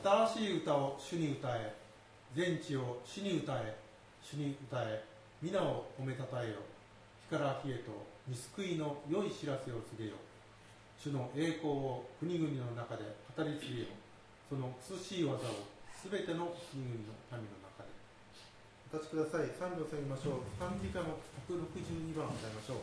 新しい歌を主に歌え、全地を主に歌え、主に歌え、皆を褒めたたえよ。日から日へと御救いの良い知らせを告げよ。主の栄光を国々の中で語り継げよ。その涼しい技をすべての国々の民の中で。お立ちください。賛美を捧げましょう。賛美歌の162番を歌いましょう。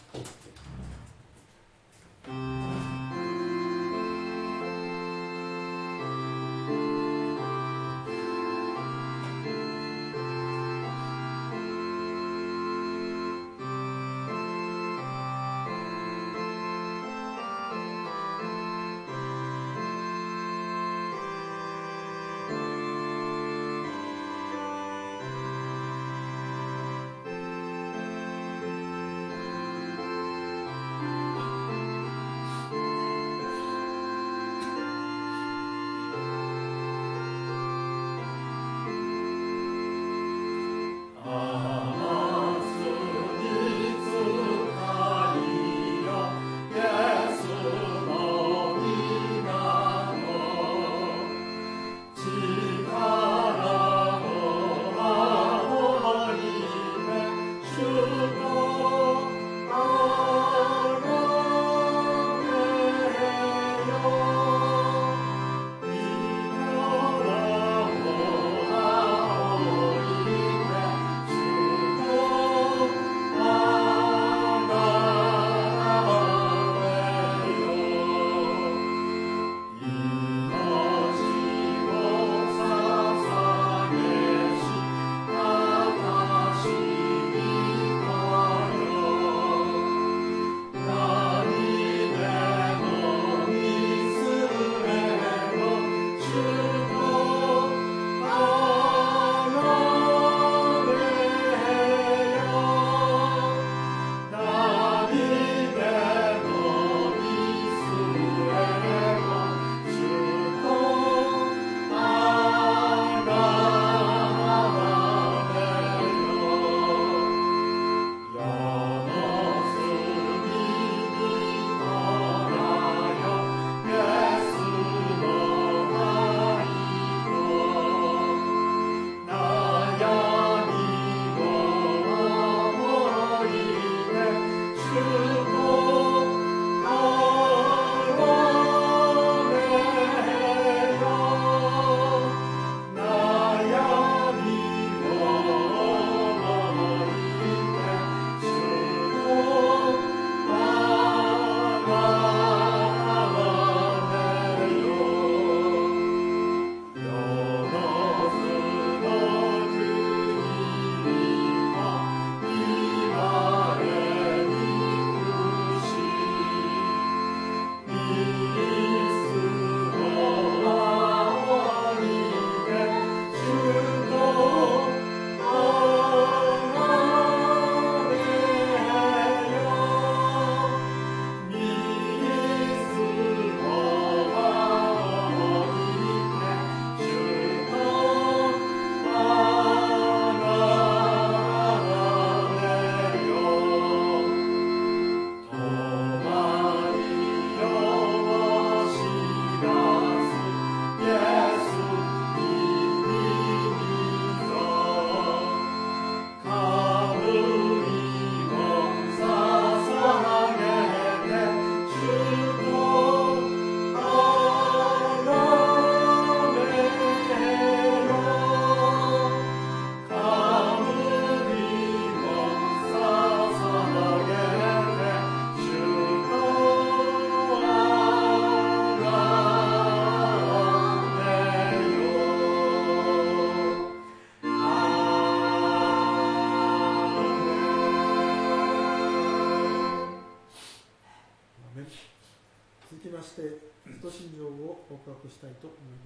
したいと思います。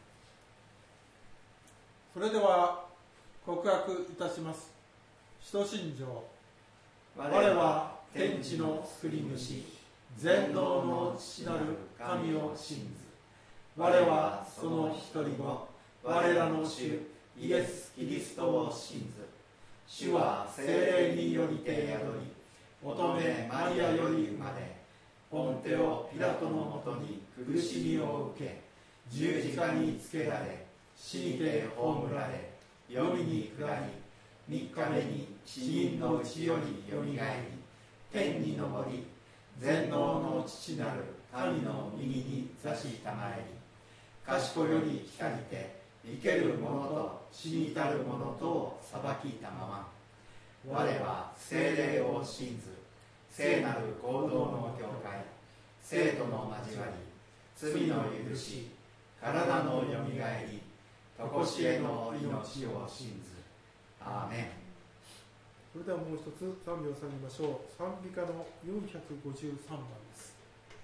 それでは告白いたします。使徒信条。我は天地の作り主、全能の父なる神を信ず。我はその一人子、我らの主イエス・キリストを信ず。主は聖霊によりて宿り、乙女マリアより生まれ、ポンテオ・ピラトのもとに苦しみを受け、 十字架につけられ、死にて葬られ、黄泉に下り、3日目に死人のうちよりよみがえり、天に昇り、全能の父なる神の右に座したまえり、賢より来たりて、生ける者と死に至る者とを裁きたまま、我は聖霊を信ず、聖なる合同の教会、聖徒の交わり、罪の許し、体のよみがえり、とこしえの命を信ず。アーメン。 それではもう一つ賛美を捧げましょう。賛美歌の453番です。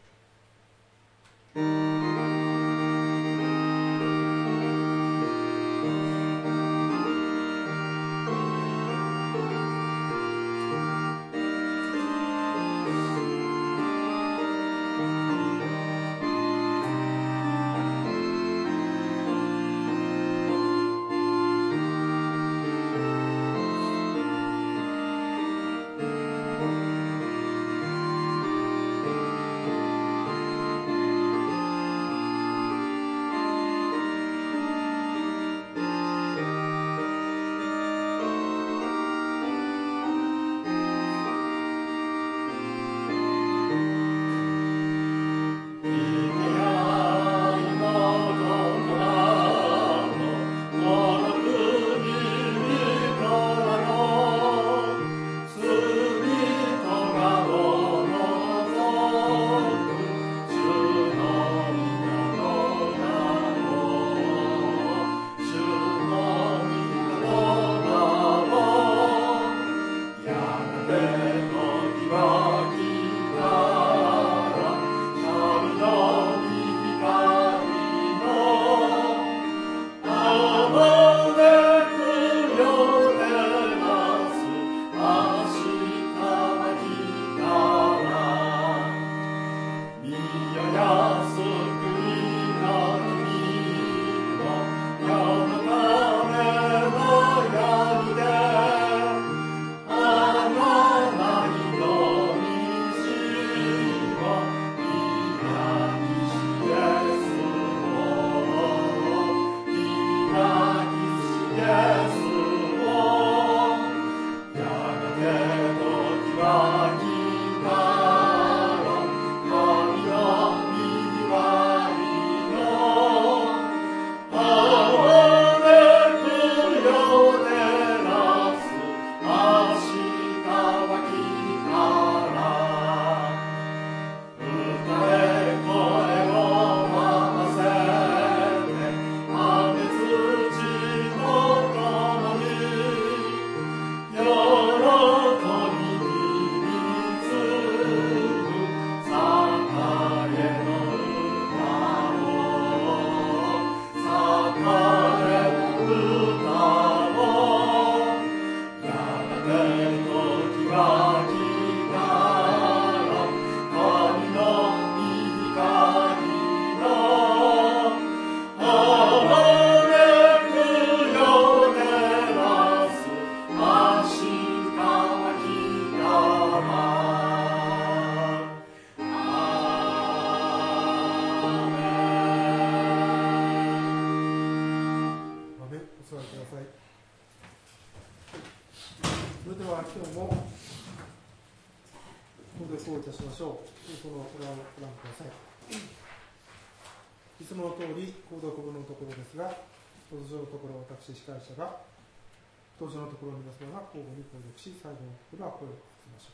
司会者が当時のところの皆様が交互に購読し、最後のところは声をかけましょ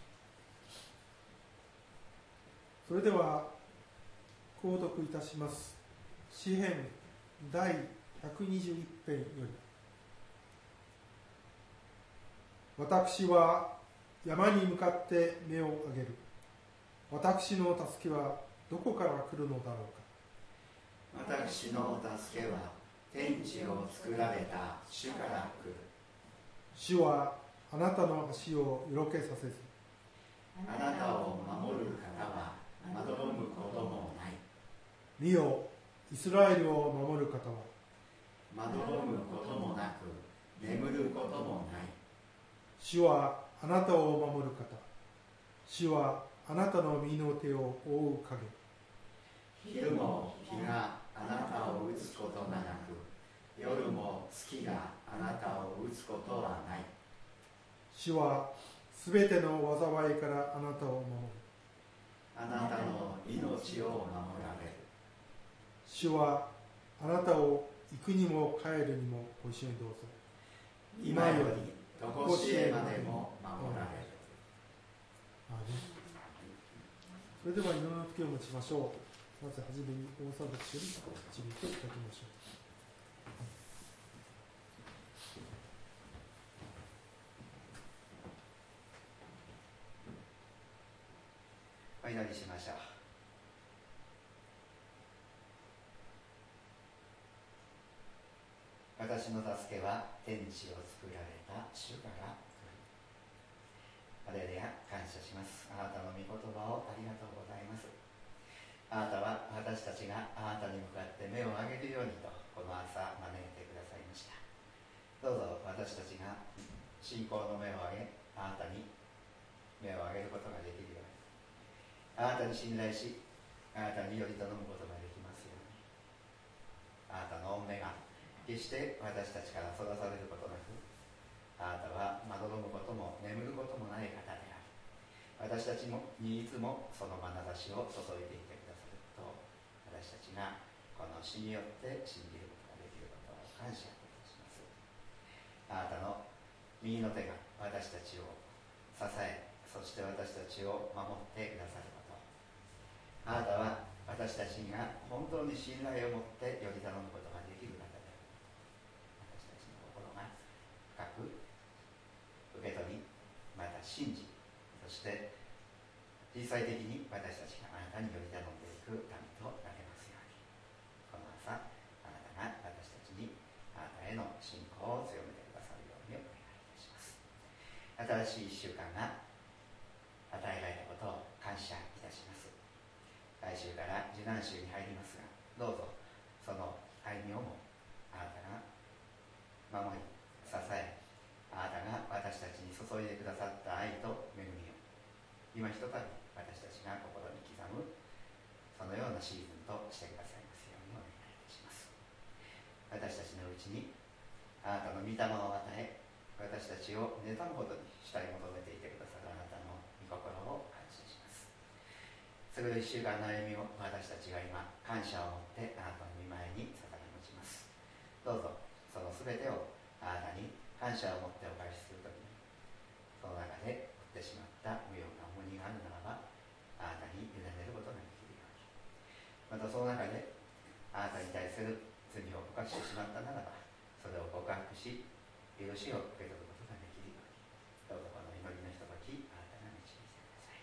う。それでは購読いたします。詩編第121編より。私は山に向かって目を上げる。私の助けはどこから来るのだろうか。私の助けは天地を作られた主から来る。 主はあなたの足をよろけさせず、 あなたを守る方はまどろむこともない。 見よ、イスラエルを守る方はまどろむこともなく眠ることもない。 主はあなたを守る方、主はあなたの身の手を覆う影。 昼も日があなたを打つことがなく、夜も月があなたを打つことはない。 主はすべての災いからあなたを守る。 あなたの命を守られる。 主はあなたを行くにも帰るにもご一緒にどうぞ。 今よりとこしえまでも守られる。 それでは祈りの時を持ちましょう。まずはじめに大沢牧師より導いていただきましょう。 お祈りしましょう。私の助けは天地を作られた主から来る。ハレルヤ、感謝します。あなたの御言葉をありがとうございます。あなたは私たちがあなたに向かって目を上げるようにとこの朝招いてくださいました。どうぞ私たちが信仰の目を上げ、あなたに目を上げることができるように、あなたに信頼し、あなたにより頼むことができますように。あなたの目が決して私たちからそらされることなく、あなたはまどろむことも眠ることもない方であり、私たちにいつもその眼差しを注いでいてくださることを、私たちがこの死によって信じることができることを感謝いたします。あなたの右の手が私たちを支え、そして私たちを守ってくださること、あなたは私たちが本当に信頼を持ってより頼むことができる方である。私たちの心が深く受け取り、また信じ、そして実際的に私たちがあなたにより頼んでいくためとなれますように、この朝あなたが私たちにあなたへの信仰を強めてくださるようにお願いいたします。新しい1週間が与えられたことを感謝いたします。来週から受難週に入りますが、どうぞその歩みをもあなたが守り支え、あなたが私たちに注いでくださった愛と恵みを今ひとたび私たちが心に刻むそのようなシーズンとしてくださいますようにお願いいたします。私たちのうちにあなたの御霊を与え、私たちを妬むほどに慕い求めていてくださるあなたの御心を感謝します。それで1週間の歩みを私たちが今感謝を持ってあなたの御前に捧げ持ちます。どうぞその全てをあなたに感謝を持ってお返しするときに、その中で負ってしまった無用な重荷があるならばあなたに委ねることができるように、またその中であなたに対する罪を犯してしまったならばそれを告白し許しを受け取ることができるように、どうぞこの祈りのひとときあなたが導いてください。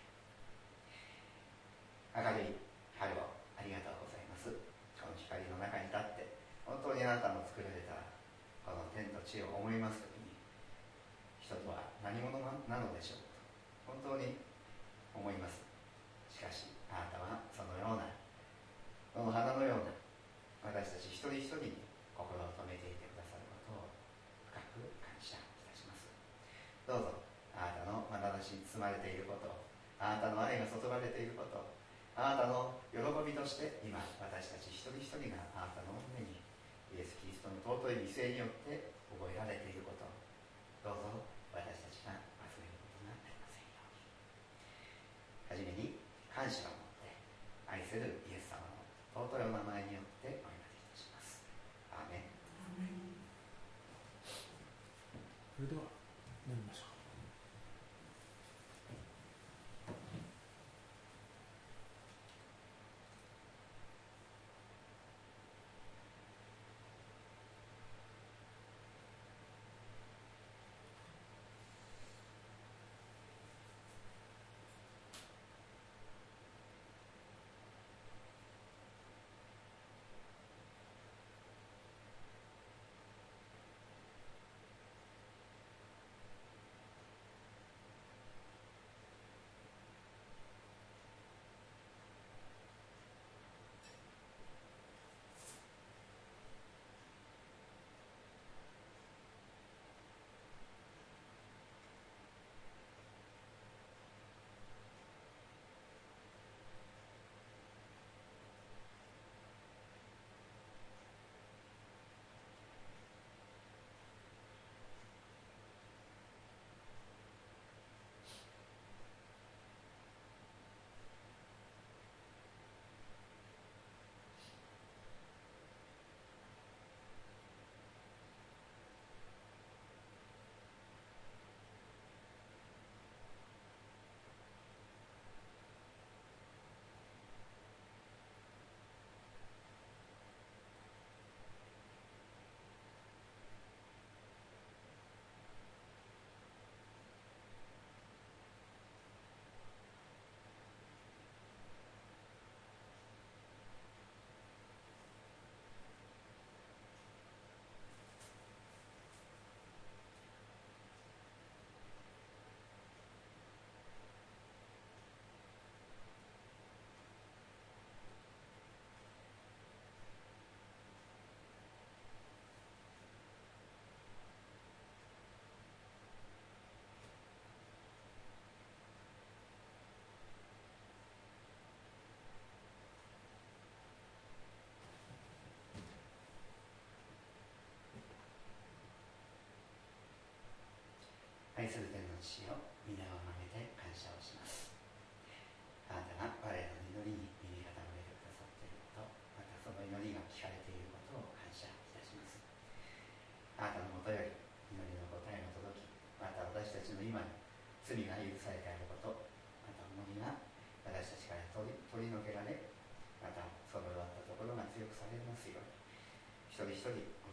明るい春をありがとうございます。この光の中に立って本当にあなたの作られたこの天と地を思いますときに、人とは何者なのでしょうと本当に思います。しかしあなたはそのようなこの花のような私たち一人一人に心を留めていてくださることを深く感謝いたします。どうぞあなたの眼差しに包まれていること、あなたの愛が注がれていること、あなたの喜びとして今私たち一人一人があなたの上にイエス・キリストの尊い犠牲によって覚えられていること、どうぞ私たちが忘れることがありませんように。はじめに感謝を持って愛するイエス様の尊いお名前によってお祈りいたします。アーメン。 それでは祈りましょう。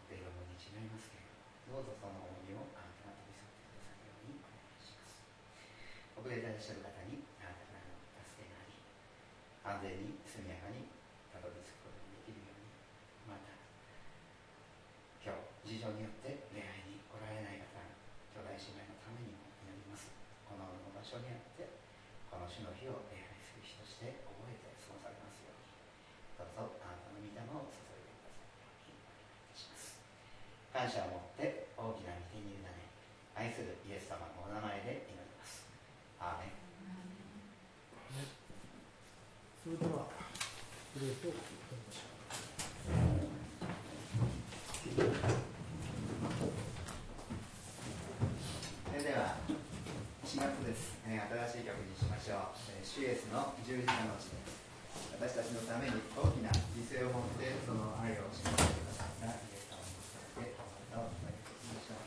っているのに違いますけれども、どうぞその重みをあなたが取り去ってくださるようにお願いします。遅れていらっしゃる方にあなたからの助けがあり、安全に速やかにたどり着くことができるように、また今日事情によって礼拝に来られない方、兄弟姉妹のためにも祈ります。この場所にあってこの主の日を礼拝する日として覚えて過ごされますように、どうぞあなたの御霊を注いでくださるようにお願いいたします。感謝を持って大きな御手に委ね、愛するイエス様のお名前で祈ります。アーメン。 それではグレースをお祈りましょう。 それでは4月です、新しい曲にしましょう。主イエスの十字架の地です。私たちのために大きな犠牲を持ってその愛を示してくださったイエス様に伝えてお願いしましょう。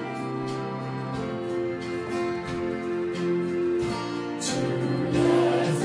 To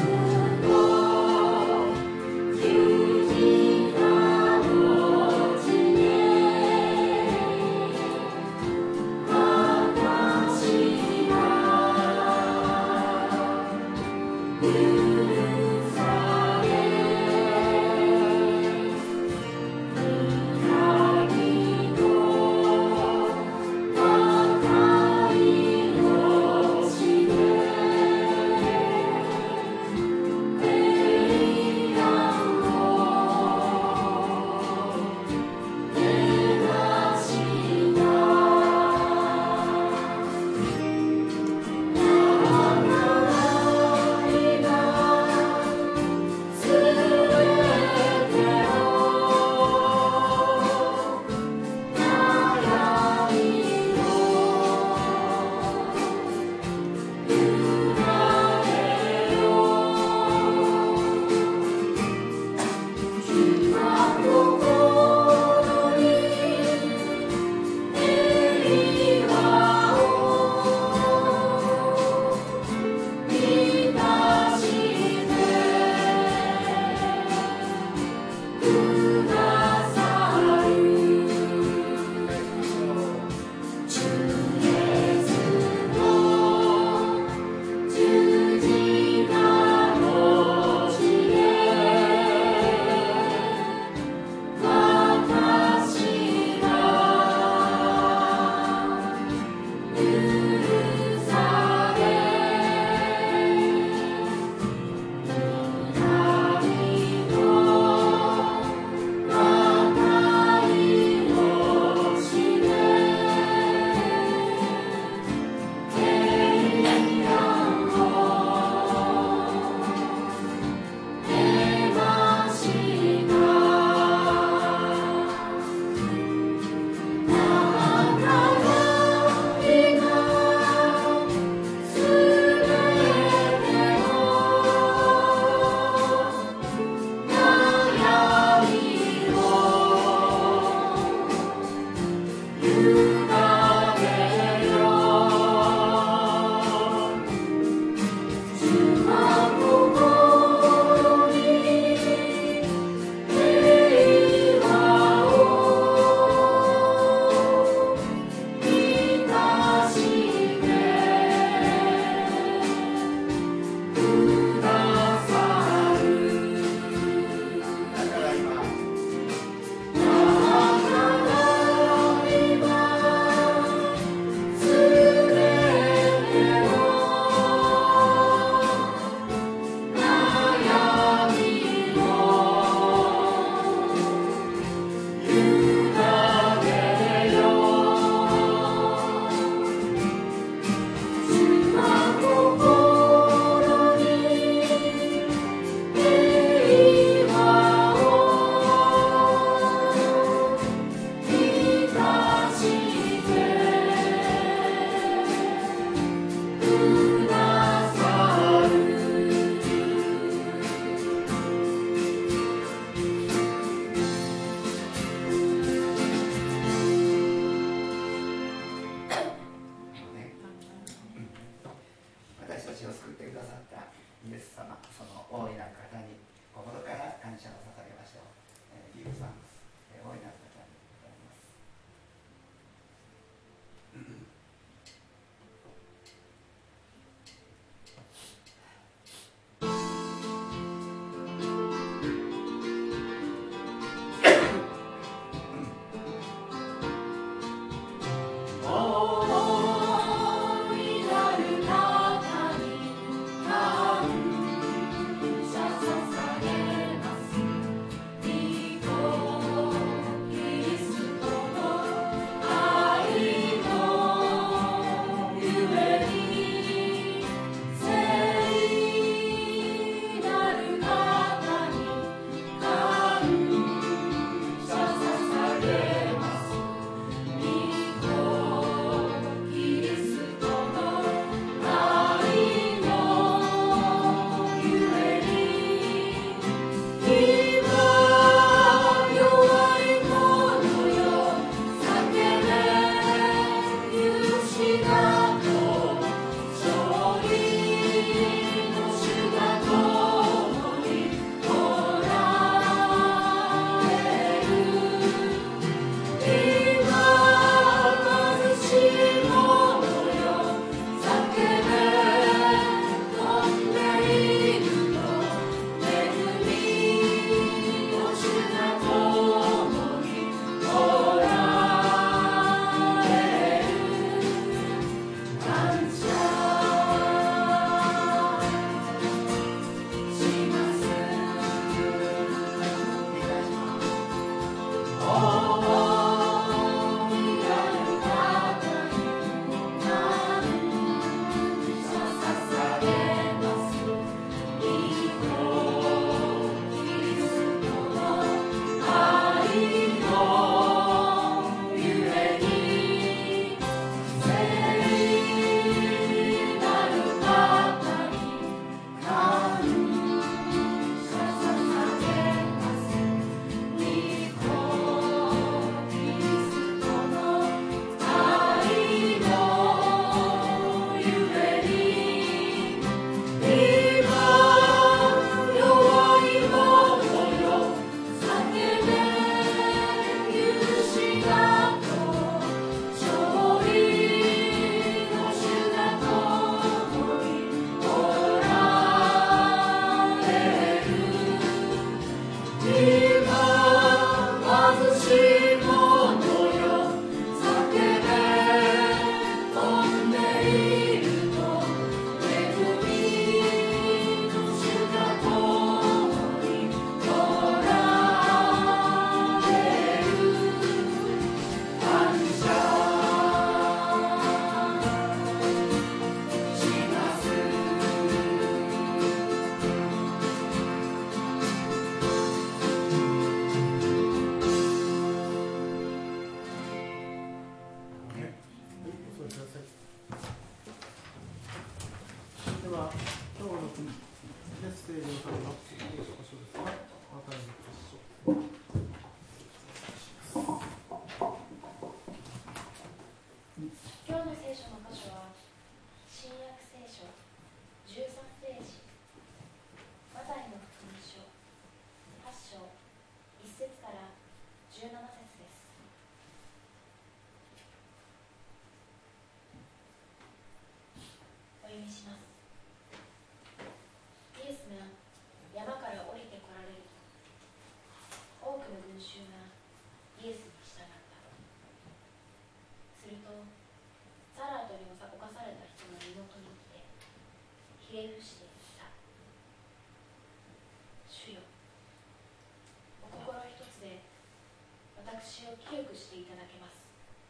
私を清くしていただけます。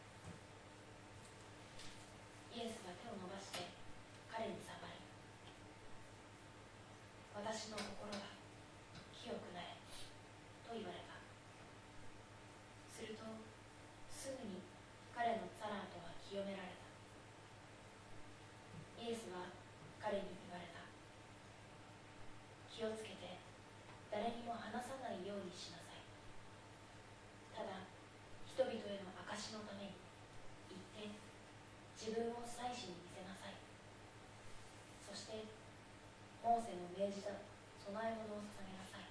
イエスは手を伸ばして彼に触り、私の心が清くなれと言われた。するとすぐに彼のサラートは清められた。イエスは彼に言われた。気をつけて誰にも話さないようにしなさい。ただ人々への証のために行って自分を祭司に見せなさい。そしてモーセの命じた供え物を捧げなさい。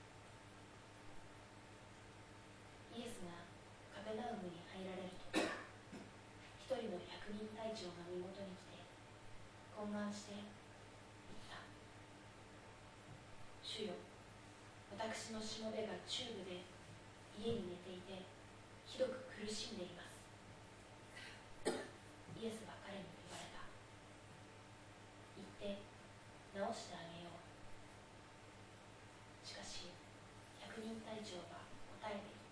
イエスがカペナウムに入られると、一人の百人隊長が身元に来て懇願して言った。主よ、私のしもべが中部で家に寝ていてひどく苦しんでいます。イエスは彼に言われた。行って治してあげよう。しかし百人隊長が答えて言った。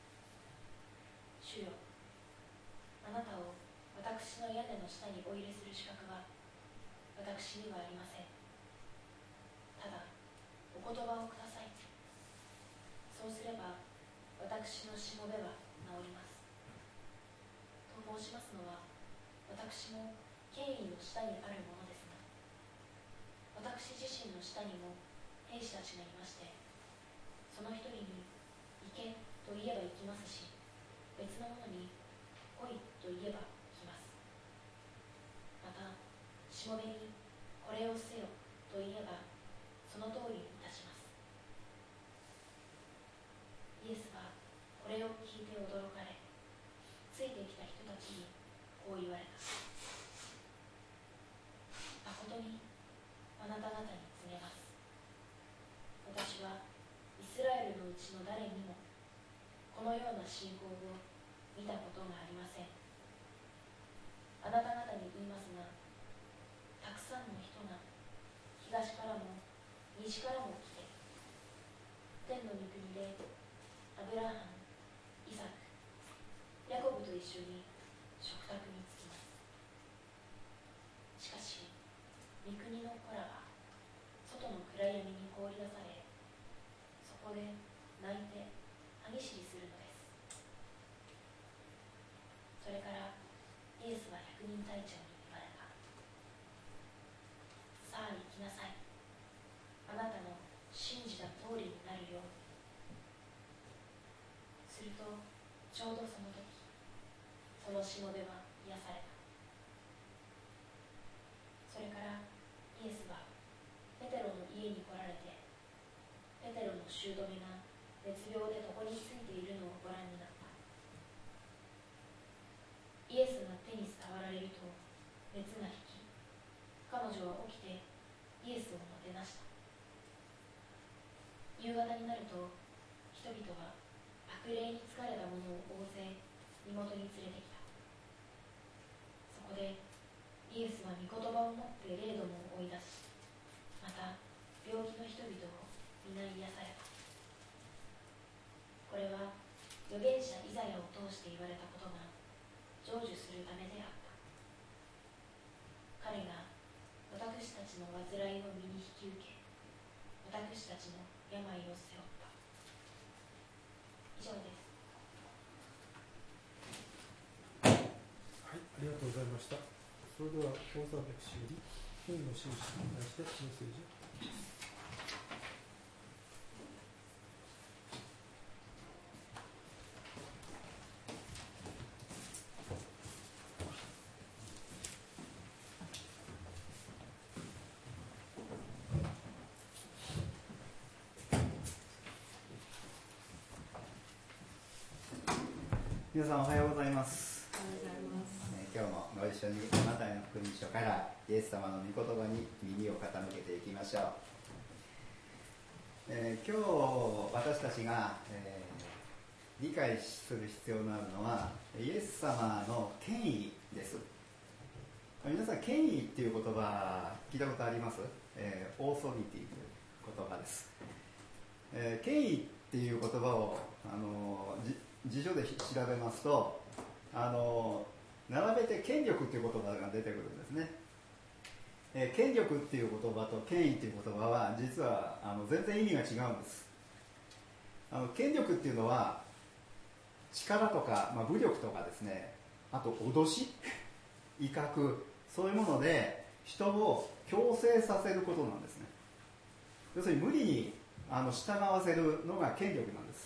主よ、あなたを私の屋根の下にお入れする資格は私にはありません。ただお言葉をください。そうすれば私のしもべは治ります。と申しますのは、私も権威の下にあるものですが、私自身の下にも兵士たちがいまして、その一人に行けと言えば行きますし、別の者に来いと言えば来ます。またしもべにこれをせよと言えばその通りにいたします。イエスはこれを聞いて驚かれ、ついてきた人たちにこう言われた。誠にあなた方に告げます。私はイスラエルのうちの誰にもこのような信仰を見たことがありません。あなた方に言いますが、たくさんの人が東からも西からも来て、天の御国でアブラハム、イサク、ヤコブと一緒に食卓に着きます。しかし御国の子らは外の暗闇に放り出され、そこで泣いて歯ぎしりするのです。それからイエスは百人隊長に言われた。さあ行きなさい。あなたの信じた通りになるように。するとちょうどその時、そのしもべは癒された。それからイエスはペテロの家に来られて、ペテロの姑が熱病で床についているのをご覧になった。イエスが手に触られると熱が引き、彼女は起きてイエスをもてなした。夕方になると人々は悪霊に疲れた者を大勢身元に連れてきた。そこでイエスは御言葉をもって霊どもを追い出し、また病気の人々を皆癒された。これは預言者イザヤを通して言われたことが成就するためであった。彼が私たちの患いを身に引き受け、私たちの病を背負った。以上です。 はい、ありがとうございました。それでは大沢牧師より金の印に対してメッセージを。 皆さんおはようございます。 おはようございます。 今日もご一緒にマタイの福音書からイエス様の御言葉に耳を傾けていきましょう。今日私たちが、理解する必要のあるのはイエス様の権威です。皆さん、権威っていう言葉聞いたことあります？オーソリティという言葉です。権威っていう言葉を辞書で調べますと並べて権力っていう言葉が出てくるんですね。権力っていう言葉と権威っていう言葉は実は全然意味が違うんです。権力っていうのは力とか、武力とかですね、あと脅し威嚇、そういうもので人を強制させることなんですね。要するに無理に従わせるのが権力なんです。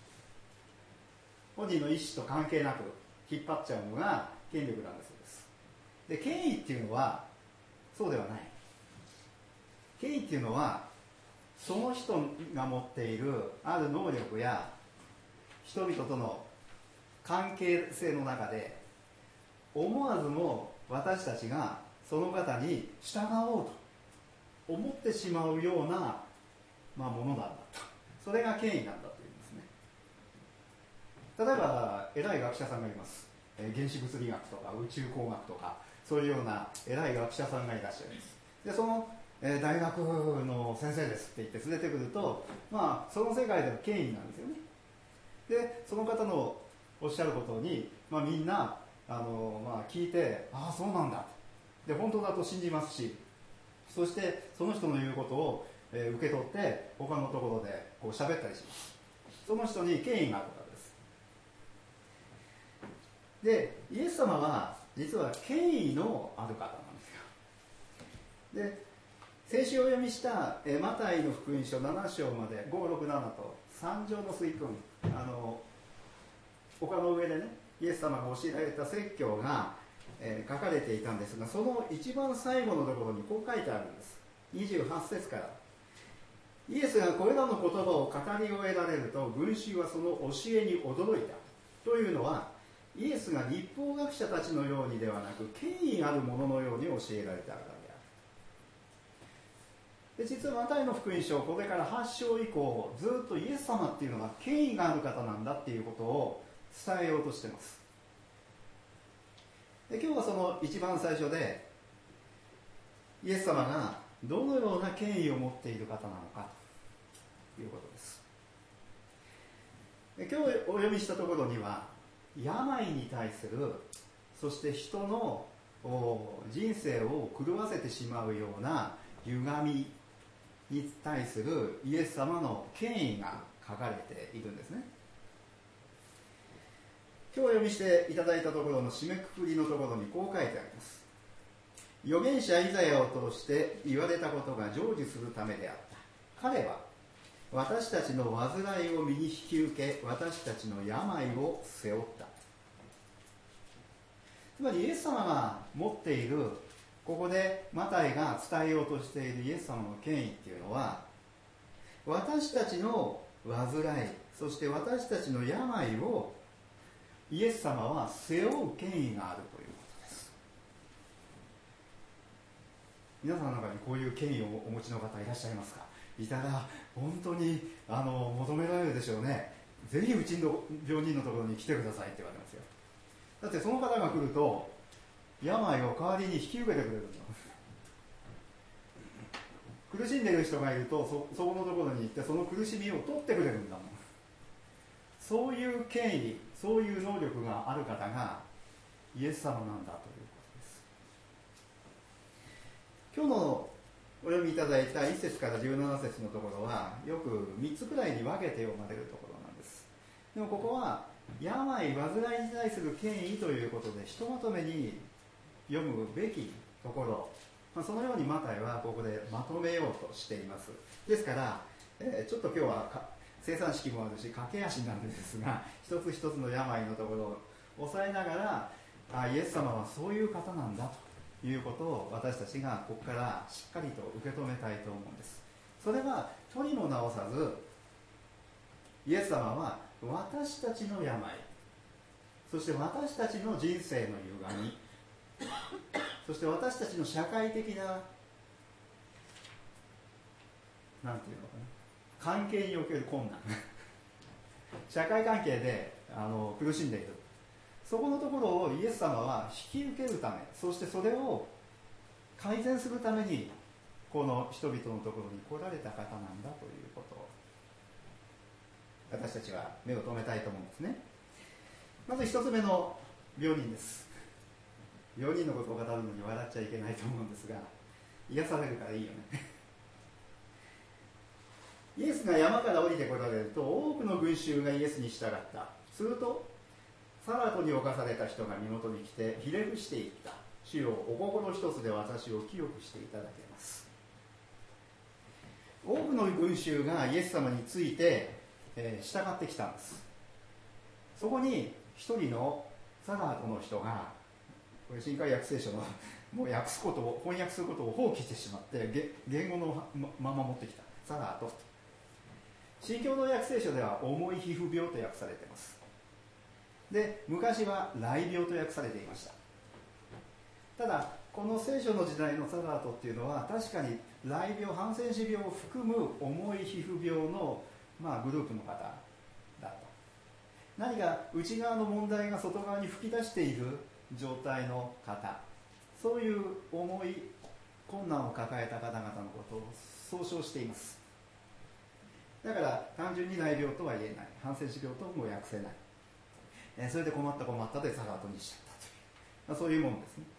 本人の意思と関係なく引っ張っちゃうのが権力なんだそうです。で、権威っていうのはそうではない。権威っていうのはその人が持っているある能力や人々との関係性の中で思わずも私たちがその方に従おうと思ってしまうような、ものなんだと。それが権威なんだというんですね。例えば偉い学者さんがいます。原子物理学とか宇宙工学とかそういうような偉い学者さんがいらっしゃいます。でその、大学の先生ですって言って連れてくると、その世界での権威なんですよね。でその方のおっしゃることに、みんな聞いて、ああそうなんだで本当だと信じますし、そしてその人の言うことを、受け取って他のところでこう喋ったりします。その人に権威があるからです。でイエス様は実は権威のある方なんですよ。で先週お読みしたマタイの福音書7章まで5、6、7と三条の水訓、丘の上でねイエス様が教えられた説教が、書かれていたんですが、その一番最後のところにこう書いてあるんです。28節からイエスがこれらの言葉を語り終えられると群衆はその教えに驚いた。というのはイエスが律法学者たちのようにではなく権威あるもののように教えられたからである。で実はマタイの福音書これから8章以降ずっとイエス様っていうのは権威がある方なんだっていうことを伝えようとしています。で今日はその一番最初でイエス様がどのような権威を持っている方なのかということです。で今日お読みしたところには病に対する、そして人の人生を狂わせてしまうような歪みに対するイエス様の権威が書かれているんですね。今日お読みしていただいたところの締めくくりのところにこう書いてあります。預言者イザヤを通して言われたことが成就するためであった。彼は私たちの患いを身に引き受け、私たちの病を背負った。つまりイエス様が持っている、ここでマタイが伝えようとしているイエス様の権威っていうのは、私たちの患い、そして私たちの病をイエス様は背負う権威があるということです。皆さんの中にこういう権威をお持ちの方いらっしゃいますか？いたら本当に求められるでしょうね。ぜひうちの病人のところに来てくださいって言われますよ。だってその方が来ると病を代わりに引き受けてくれるんだ。苦しんでいる人がいると そこのところに行ってその苦しみを取ってくれるんだもん。そういう権威、そういう能力がある方がイエス様なんだということです。今日のお読みいただいた1節から17節のところはよく3つくらいに分けて読まれるところなんです。でもここは病、患いに対する権威ということでひとまとめに読むべきところ、そのようにマタイはここでまとめようとしています。ですから、ちょっと今日は生産式もあるし駆け足なんですが、一つ一つの病のところを抑えながら、イエス様はそういう方なんだということを私たちがここからしっかりと受け止めたいと思うんです。それは取りも直さず、イエス様は私たちの病、 そして私たちの人生の歪み、そして私たちの社会的ななんていうのかな、関係における困難社会関係で苦しんでいる、そこのところをイエス様は引き受けるため、そしてそれを改善するためにこの人々のところに来られた方なんだということを私たちは目を留めたいと思うんですね。まず一つ目の病人です。病人のことを語るのに笑っちゃいけないと思うんですが、癒されるからいいよねイエスが山から降りてこられると多くの群衆がイエスに従った。するとサラトに侵された人が身元に来てひれ伏していった。主よ、お心一つで私を清くしていただけます。多くの群衆がイエス様について、従ってきたんです。そこに一人のサラートの人が、これ新海訳聖書のもう翻訳することを放棄してしまって言語のまま持ってきたサラート。新共同訳聖書では重い皮膚病と訳されています。で、昔は雷病と訳されていました。ただこの聖書の時代のサラートっていうのは確かに雷病、ハンセン氏病を含む重い皮膚病の、グループの方だった。何か内側の問題が外側に吹き出している状態の方、そういう重い困難を抱えた方々のことを総称しています。だから単純に雷病とは言えない、ハンセン氏病とも訳せない、それで困ったでサラートにしちゃったという、そういうものですね。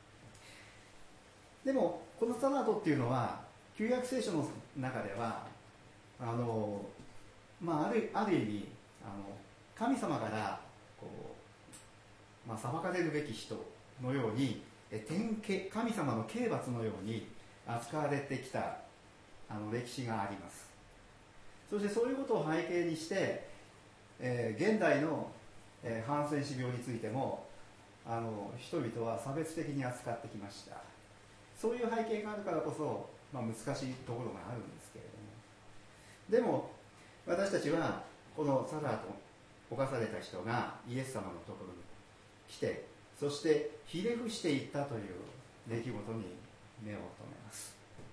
でもこのサラートっていうのは旧約聖書の中ではある意味神様から裁かれるべき人のように神様の刑罰のように扱われてきた歴史があります。そしてそういうことを背景にして、現代の、ハンセン氏病についても人々は差別的に扱ってきました。そういう背景があるからこそ、難しいところがあるんですけれども、でも私たちはこのサラート侵された人がイエス様のところに来て、そしてひれ伏していったという出来事に目を留めます。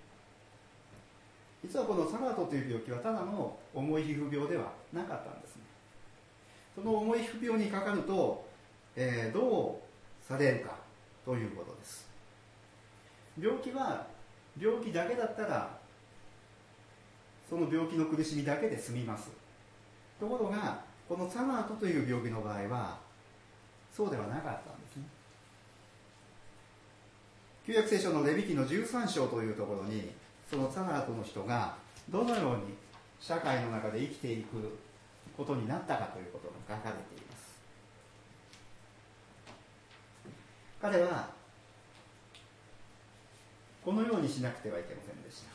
実はこのサラートという病気はただの重い皮膚病ではなかったんですね。その重い皮膚病にかかると、どうされるかということです。病気は病気だけだったらその病気の苦しみだけで済みます。ところがこのサラートという病気の場合はそうではなかったんですね。旧約聖書のレビ記の13章というところにそのサラートの人がどのように社会の中で生きていくことになったかということが書かれています。彼はこのようにしなくてはいけませんでした。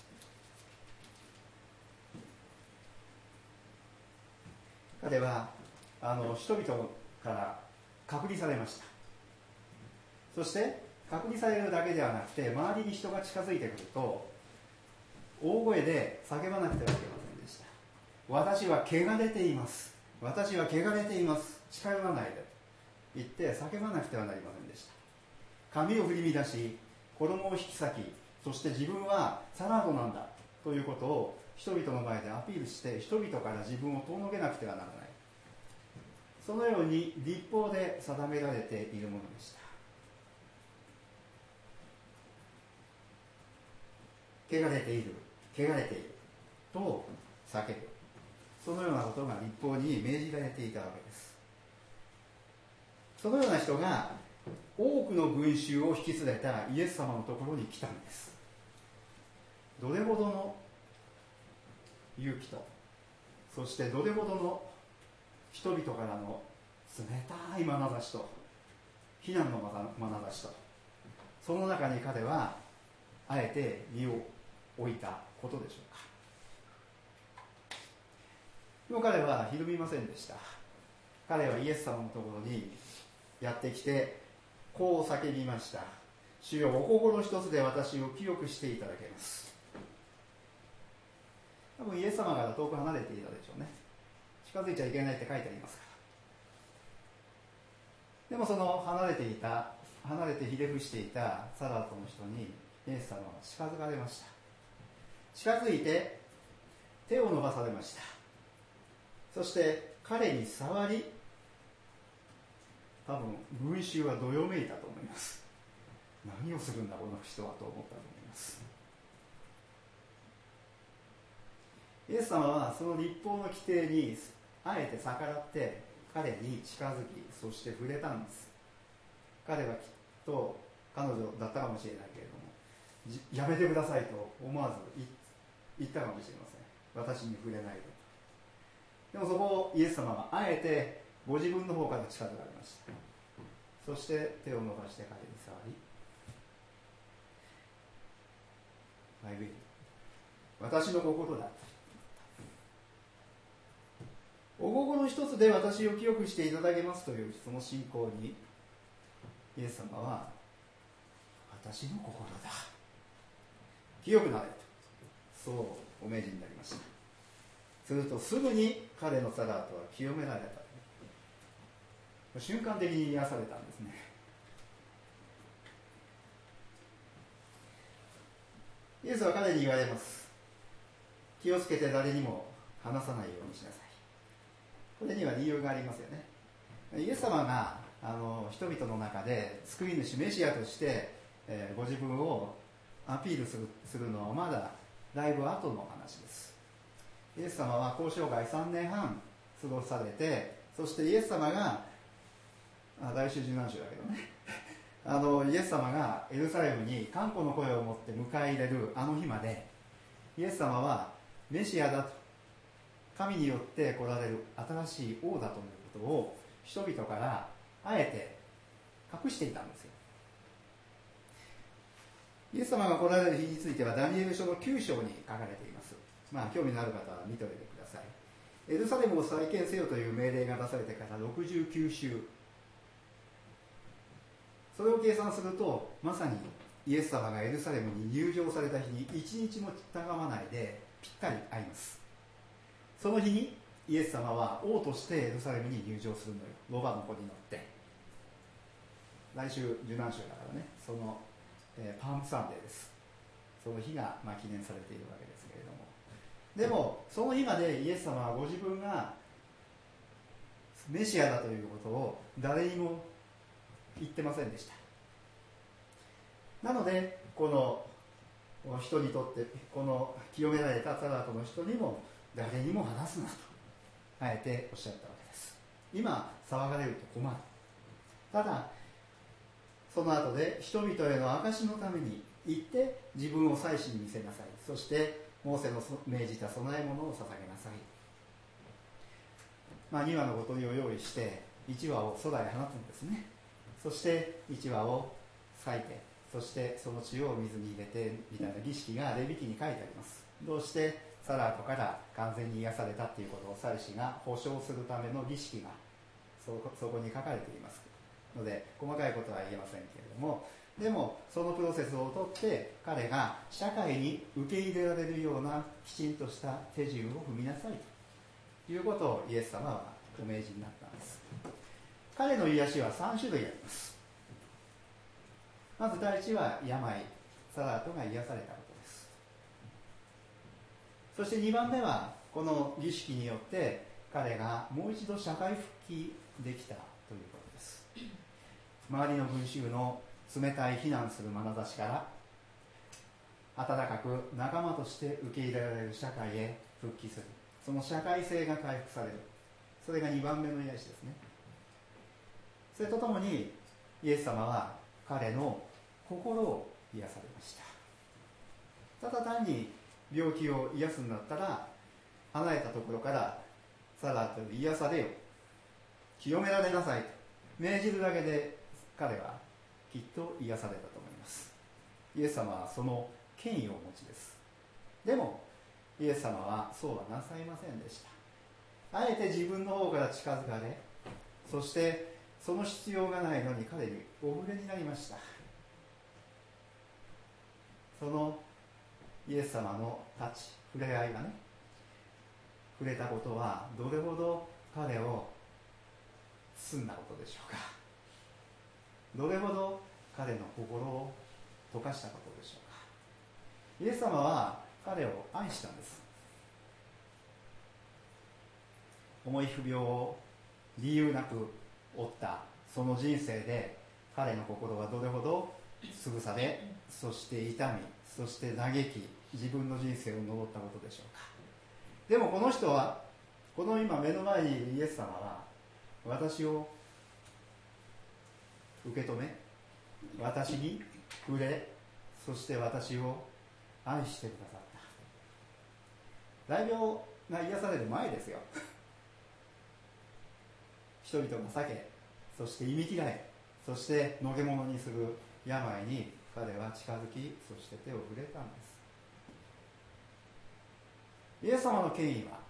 彼は人々から隔離されました。そして隔離されるだけではなくて、周りに人が近づいてくると大声で叫ばなくてはいけませんでした。私は汚れています、私は汚れています、近寄らないでと言って叫ばなくてはなりませんでした。髪を振り乱し、衣を引き裂き、そして自分はサラートなんだということを人々の前でアピールして人々から自分を遠のけなくてはならない、そのように律法で定められているものでした。汚れている、汚れていると叫ぶ、そのようなことが律法に命じられていたわけです。そのような人が多くの群衆を引き連れたイエス様のところに来たんです。どれほどの勇気と、そしてどれほどの人々からの冷たい眼差しと非難の眼差しと、その中に彼はあえて身を置いたことでしょうか。でも彼はひるみませんでした。彼はイエス様のところにやってきてこう叫びました。主よ、お心一つで私を清くしていただけます。多分イエス様から遠く離れていたでしょうね。近づいちゃいけないって書いてありますかでもその離れてひれ伏していたサラートの人にイエス様は近づかれました。近づいて手を伸ばされました。そして彼に触り、多分群衆はどよめいたと思います。何をするんだこの人はと思ったと思います。イエス様はその律法の規定にあえて逆らって彼に近づき、そして触れたんです。彼はきっと彼女だったかもしれないけれども、やめてくださいと思わず言ったかもしれません。私に触れないで。でもそこをイエス様はあえてご自分の方から近づかれました。そして手を伸ばして彼に触り、私の心だ。お心の一つで私を清くしていただけますというその信仰に、イエス様は私の心だ、清くなれと、そうお命じになりました。するとすぐに彼のサラートは清められた。瞬間的に癒されたんですね。イエスは彼に言われます。気をつけて誰にも話さないようにしなさい。これには理由がありますよね。イエス様が人々の中で救い主メシアとして、ご自分をアピールするのはまだだいぶ後の話です。イエス様は交渉外3年半過ごされて、そしてイエス様が来週受難週だけどねイエス様がエルサレムに歓呼の声を持って迎え入れるあの日まで、イエス様はメシアだと、神によって来られる新しい王だということを人々からあえて隠していたんですよ。イエス様が来られる日についてはダニエル書の9章に書かれています。興味のある方は見ておいてください。エルサレムを再建せよという命令が出されてから69週、それを計算するとまさにイエス様がエルサレムに入場された日に1日もたがまないでぴったり合います。その日にイエス様は王としてエルサレムに入場するのよ、ロバの子に乗って。来週受難週だからね、その、パームサンデーです。その日が、記念されているわけですけれども、でもその日までイエス様はご自分がメシアだということを誰にも言ってませんでした。なのでこの人にとって、この清められたサラートの人にも誰にも話すなとあえておっしゃったわけです。今騒がれると困る。ただその後で人々への証のために行って自分を祭司に見せなさい。そしてモーセの命じた供え物を捧げなさい。2羽の小鳥を用意して1羽を空へ放つんですね。そして1羽を裂いて、そしてその血を水に入れてみたいな儀式がレビ記に書いてあります。どうしてサラートから完全に癒されたということを祭司が保証するための儀式がそこに書かれていますので、細かいことは言えませんけれども、でもそのプロセスをとって彼が社会に受け入れられるようなきちんとした手順を踏みなさいということをイエス様はお命じになったんです。彼の癒しは3種類あります。まず第一は病、サラートが癒されたことです。そして2番目はこの儀式によって彼がもう一度社会復帰できたということです。周りの群衆の冷たい非難する眼差しから温かく仲間として受け入れられる社会へ復帰する、その社会性が回復される、それが2番目の癒しですね。それとともにイエス様は彼の心を癒されました。ただ単に病気を癒すんだったら離れたところからサラートに癒されよ、清められなさいと命じるだけで彼はきっと癒されたと思います。イエス様はその権威をお持ちです。でもイエス様はそうはなさいませんでした。あえて自分の方から近づかれ、そしてその必要がないのに彼にお触れになりました。そのイエス様のタッチ、触れ合いがね、触れたことはどれほど彼を包んだことでしょうか。 どれほど彼の心を溶かしたことでしょうか。イエス様は彼を愛したんです。重い不病を理由なく負ったその人生で、彼の心はどれほど潰され、そして痛み、そして嘆き、自分の人生を呪ったことでしょうか。でもこの人は、この今目の前にいるイエス様は、私を受け止め、私に触れ、そして私を愛してくださった。大病が癒される前ですよ。人々が避け、そして忌み嫌い、そしてのけ者にする病に彼は近づき、そして手を触れたんです。イエス様の権威は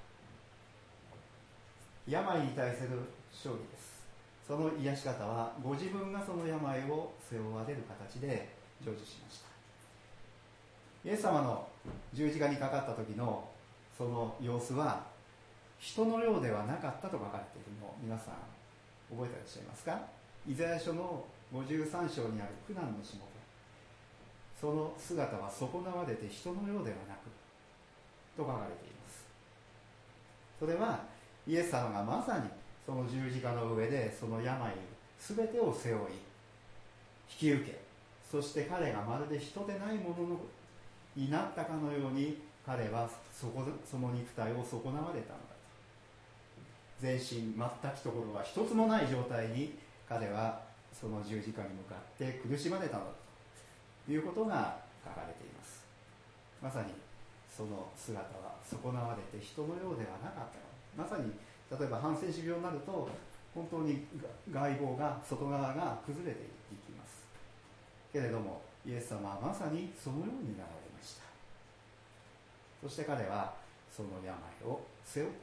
病に対する勝利です。その癒し方はご自分がその病を背負われる形で成就しました。イエス様の十字架にかかった時のその様子は人のようではなかったと書かれているのを皆さん覚えていらっしゃいますか。イザヤ書の53章にある苦難のしもべ、その姿は損なわれて人のようではなくと書かれています。それはイエス様がまさにその十字架の上でその病すべてを背負い引き受け、そして彼がまるで人でないものになったかのように彼はその肉体を損なわれたのだと。全身全くところは一つもない状態に彼はその十字架に向かって苦しまれたのだということが書かれています。まさにその姿は損なわれて人のようではなかったの。まさに例えばハンセン氏病になると本当に外貌が外側が崩れていきますけれども、イエス様はまさにそのようになられました。そして彼はその病を背負った。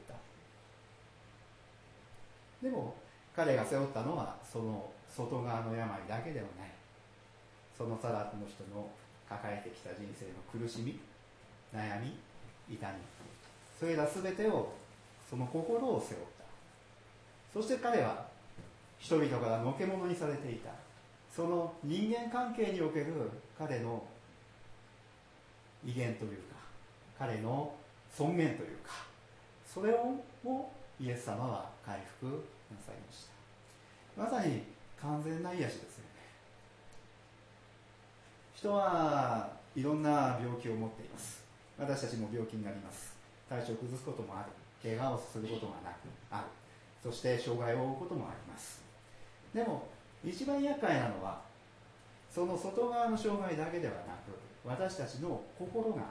でも彼が背負ったのはその外側の病だけではない。そのサラトの人の抱えてきた人生の苦しみ、悩み、痛み、それら全てを、その心を背負った。そして彼は人々からのけ者にされていたその人間関係における彼の威厳というか、彼の尊厳というか、それをイエス様は回復なさいました。まさに完全な癒しですよね。人はいろんな病気を持っています。私たちも病気になります。体調を崩すこともある。怪我をすることがなくある。そして障害を負うこともあります。でも一番厄介なのはその外側の障害だけではなく、私たちの心が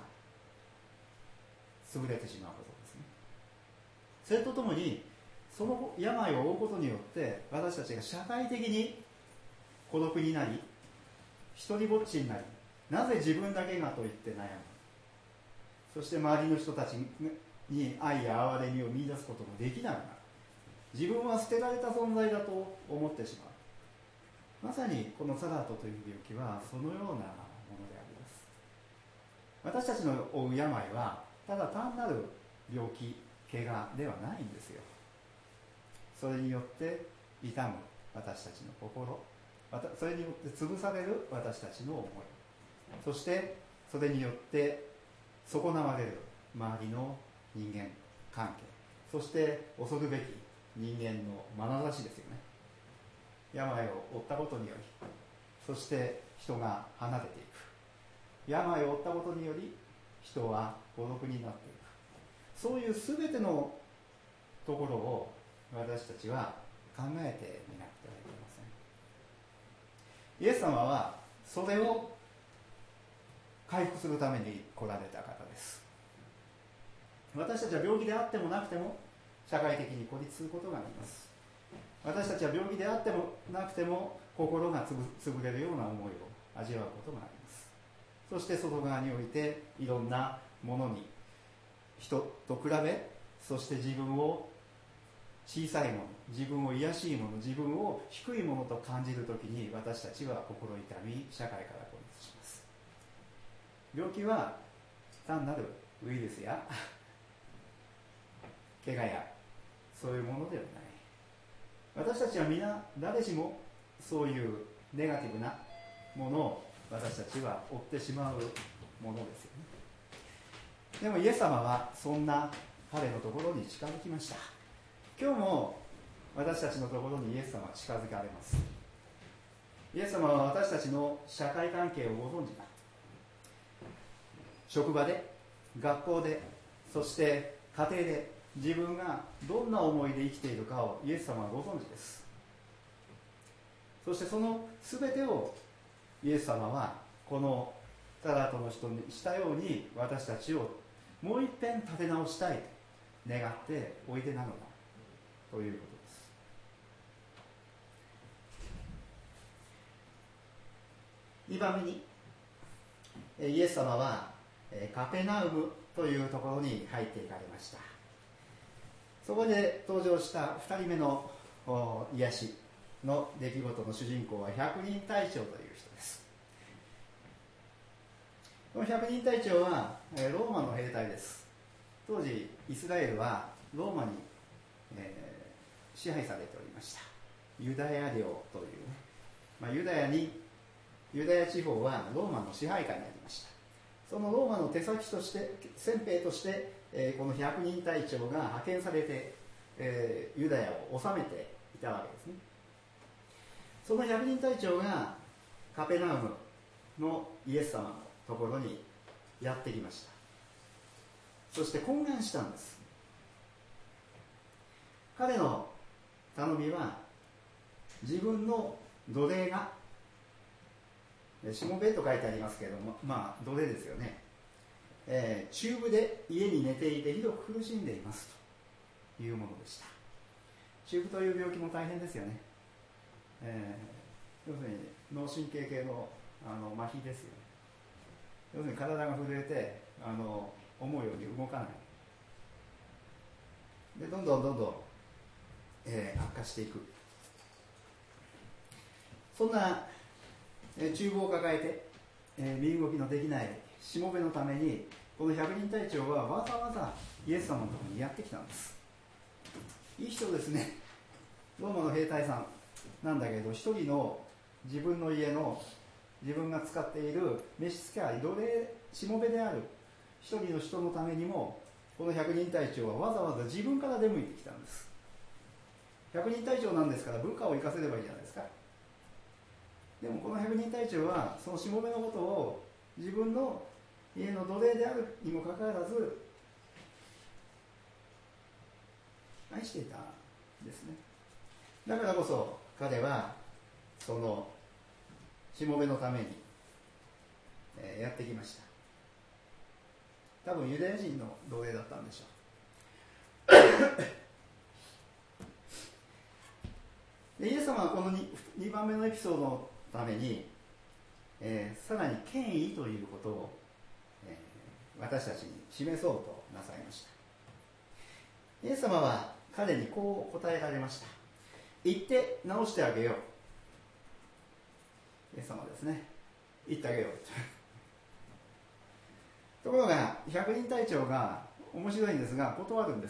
優れてしまうことですね。それとともにその病を負うことによって私たちが社会的に孤独になり、一人ぼっちになり、なぜ自分だけがと言って悩む。そして周りの人たちに愛や憐れみを見出すこともできなくなる。自分は捨てられた存在だと思ってしまう。まさにこのサラートという病気はそのようなものであります。私たちの負う病はただ単なる病気、怪我ではないんですよ。それによって痛む私たちの心、それによって潰される私たちの思い、そしてそれによって損なわれる周りの人間関係、そして恐るべき人間の眼差しですよね。病を負ったことにより、そして人が離れていく。病を負ったことにより人は孤独になっていく。そういうすべてのところを私たちは考えてみなくてはいけません。イエス様はそれを回復するために来られた方です。私たちは病気であってもなくても社会的に孤立することがあります。私たちは病気であってもなくても心が潰れるような思いを味わうことがあります。そして外側においていろんなものに人と比べ、そして自分を小さいもの、自分を卑しいもの、自分を低いものと感じるときに私たちは心痛み、社会から孤立します。病気は単なるウイルスや怪我やそういうものではない。私たちは皆誰しもそういうネガティブなものを私たちは追ってしまうものですよね。でもイエス様はそんな彼のところに近づきました。今日も私たちのところにイエス様は近づかれます。イエス様は私たちの社会関係をご存知だ。職場で、学校で、そして家庭で自分がどんな思いで生きているかをイエス様はご存知です。そしてその全てをイエス様はこのサラトの人にしたように私たちをもう一遍立て直したいと願っておいでなのだということです。2番目にイエス様はカペナウムというところに入っていかれました。そこで登場した2人目の癒しの出来事の主人公は百人隊長という人です。この百人隊長はローマの兵隊です。当時イスラエルはローマに、支配されておりました。ユダヤ領というね、ユダヤ地方はローマの支配下にありました。そのローマの手先として先兵として、この百人隊長が派遣されて、ユダヤを治めていたわけですね。その百人隊長がカペナウムのイエス様のところにやってきました。そして懇願したんです。彼の頼みは自分の奴隷が、しもべと書いてありますけれども、奴隷ですよね、中部で家に寝ていてひどく苦しんでいますというものでした。中部という病気も大変ですよね。要するに脳神経系の麻痺ですよね。要するに体が震えて思うように動かないで、どんどん悪化していく。そんな中部を抱えて、身動きのできないしもべのためにこの百人隊長はわざわざイエス様のところにやってきたんです。いい人ですね。ローマの兵隊さんなんだけど、一人の自分の家の自分が使っている召使い奴隷しもべである一人の人のためにもこの百人隊長はわざわざ自分から出向いてきたんです。百人隊長なんですから部下を生かせればいいじゃないですか。でもこの百人隊長はそのしもべのことを自分の家の奴隷であるにもかかわらず愛していたんですね。だからこそ彼はそのしもべのために、やってきました。多分ユダヤ人の奴隷だったんでしょうでイエス様はこの 2番目のエピソードのために、さらに権威ということを、私たちに示そうとなさいました。イエス様は彼にこう答えられました。行って直してあげよう。イエス様ですね。行ってあげようところが百人隊長が面白いんですが断るんです。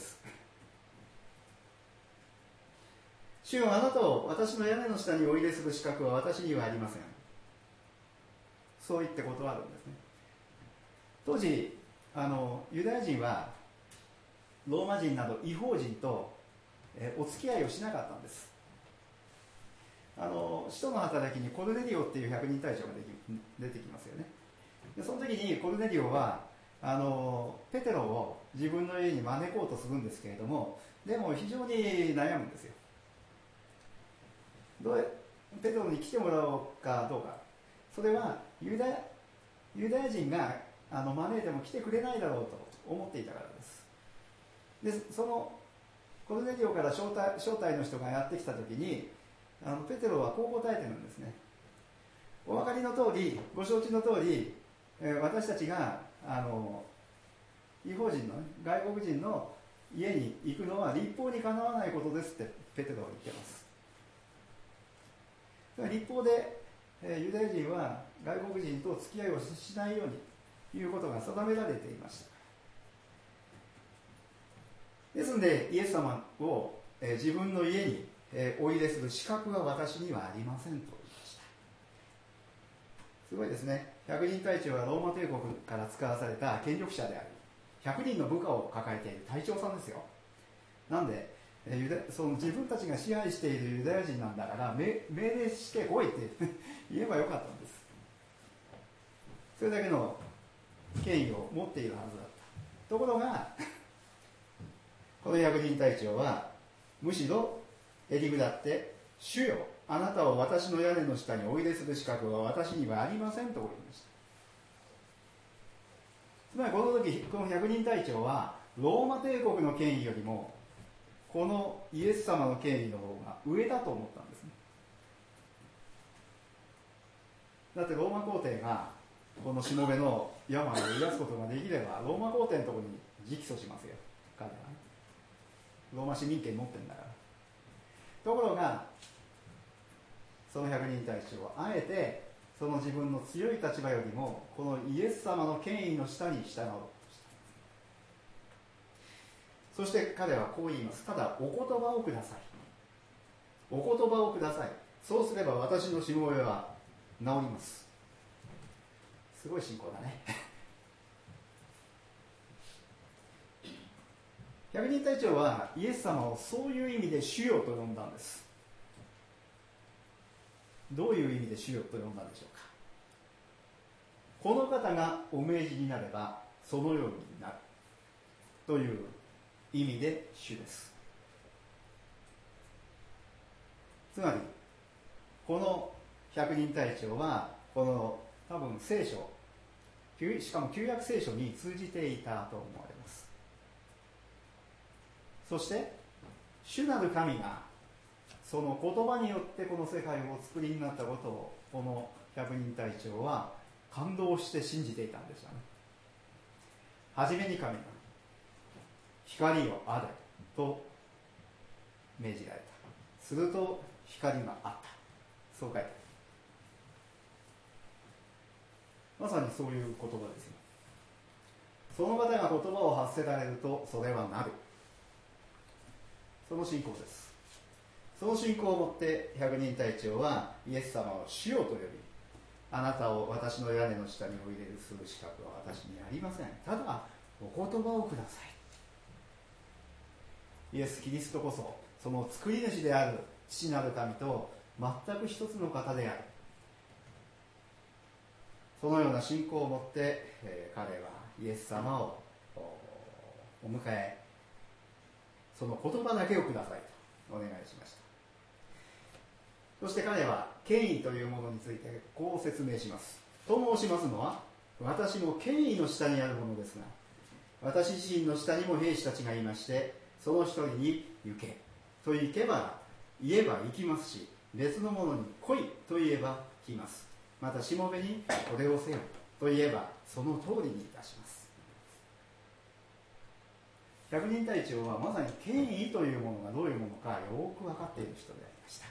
主よ、あなたを私の屋根の下にお入れする資格は私にはありません。そう言って断るんですね。当時ユダヤ人はローマ人など異邦人と、お付き合いをしなかったんです。使徒の働きにコルネリオっていう百人隊長が出てきますよね。でその時にコルネリオはペテロを自分の家に招こうとするんですけれども、でも非常に悩むんですよ。ペテロに来てもらおうかどうか、それはユダヤ人が招いても来てくれないだろうと思っていたからです。でそのコルネリオから招待の人がやってきた時にペテロはこう答えてるんですね。お分かりの通り、ご承知の通り、私たちが異邦人の、外国人の家に行くのは律法にかなわないことですってペテロは言ってます。律法で、ユダヤ人は外国人と付き合いをしないようにということが定められていました。ですのでイエス様を、自分の家にお入れする資格は私にはありませんと言いました。 すごいですね。百人隊長はローマ帝国から使わされた権力者であり、100人の部下を抱えている隊長さんですよ。なんでその自分たちが支配しているユダヤ人なんだから命令してこいって言えばよかったんです。それだけの権威を持っているはずだった。ところがこの百人隊長はむしろ襟下って「主よ、あなたを私の屋根の下にお入れする資格は私にはありません」と言いました。つまりこの時この百人隊長はローマ帝国の権威よりもこのイエス様の権威の方が上だと思ったんですね。だってローマ皇帝がこのしもべの病を癒すことができればローマ皇帝のところに直訴しますよ、彼はね。ローマ市民権持ってるんだから。ところがその百人隊長はあえてその自分の強い立場よりもこのイエス様の権威の下に従おうとした。そして彼はこう言います。ただお言葉をください。お言葉をください。そうすれば私のしもべは治ります。すごい信仰だね。百人隊長はイエス様をそういう意味で主よと呼んだんです。どういう意味で主よと呼んだんでしょうか。この方がお命じになればそのようになるという意味で主です。つまりこの百人隊長はこの多分聖書、しかも旧約聖書に通じていたと思われます。そして主なる神がその言葉によってこの世界をお作りになったことをこの百人隊長は感動して信じていたんでしたね。はじめに神が光をあれと命じられた。すると光があった。そう書いてある。まさにそういう言葉ですよ。その方が言葉を発せられるとそれはなる。その信仰です。その信仰を持って百人隊長はイエス様を主よと呼び、あなたを私の屋根の下にお入れする資格は私にありません。ただお言葉をください。イエス・キリストこそその作り主である父なる神と全く一つの方である。そのような信仰を持って、彼はイエス様をお迎え、その言葉だけをくださいとお願いしました。そして彼は権威というものについてこう説明します。と申しますのは、私も権威の下にあるものですが、私自身の下にも兵士たちがいまして、その一人に行けと言えば行きますし、別の者に来いと言えば来ます。またしもべにこれをせよと言えばその通りにいたします。百人隊長はまさに権威というものがどういうものかよく分かっている人でありました。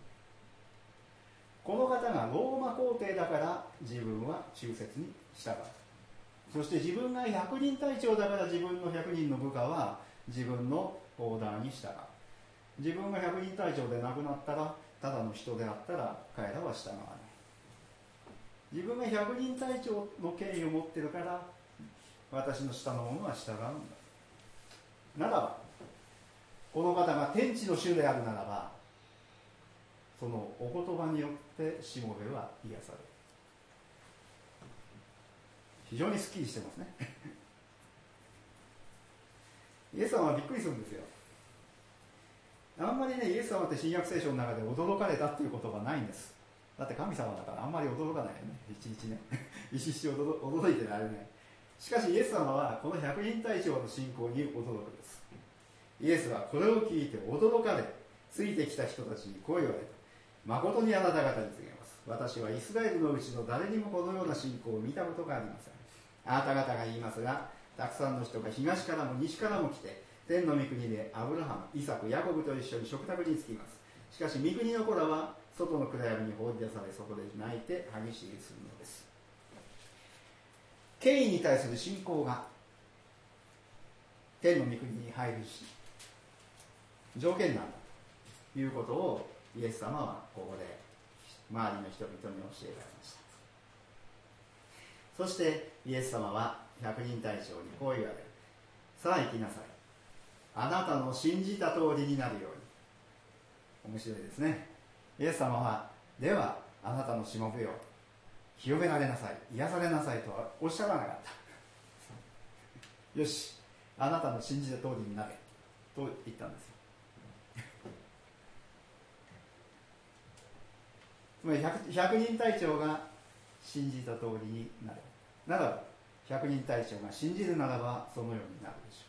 この方がローマ皇帝だから自分は忠説に従う。そして自分が百人隊長だから自分の100人の部下は自分のオーダーに従う。自分が百人隊長でなくなったらただの人であったら彼らは従わない。自分が百人隊長の権威を持っているから私の下の者は従うんだ。ならばこの方が天地の主であるならば、そのお言葉によってしもべは癒される。非常にすっきりしてますね。イエス様はびっくりするんですよ。あんまりね、イエス様って新約聖書の中で驚かれたっていうことがないんです。だって神様だからあんまり驚かないよね、いちいちね。いちいち驚いてられない。しかしイエス様はこの百人隊長の信仰に驚くんです。イエスはこれを聞いて驚かれ、ついてきた人たちにこう言われた。誠にあなた方に告げます。私はイスラエルのうちの誰にもこのような信仰を見たことがありません。あなた方が言いますが、たくさんの人が東からも西からも来て、天の御国でアブラハム、イサク、ヤコブと一緒に食卓に着きます。しかし御国の子らは外の暗闇に放り出され、そこで泣いて歯ぎしりするのです。権威に対する信仰が天の御国に入るし条件なんだということをイエス様はここで周りの人々に教えられました。 そしてイエス様は百人隊長にこう言われる。さあ行きなさい。あなたの信じた通りになるように。面白いですね。イエス様は、ではあなたのしもべを清められなさい、癒されなさいとはおっしゃらなかったよし、あなたの信じた通りになれと言ったんですよ。つまり 100人隊長が信じた通りになれならば、100人隊長が信じるならばそのようになるでしょ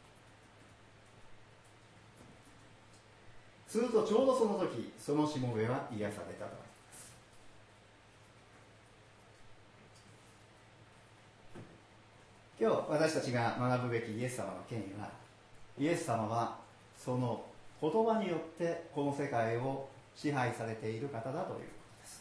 う。するとちょうどその時、そのしもべは癒されたとあります。今日私たちが学ぶべきイエス様の権威は、イエス様はその言葉によってこの世界を支配されている方だということです。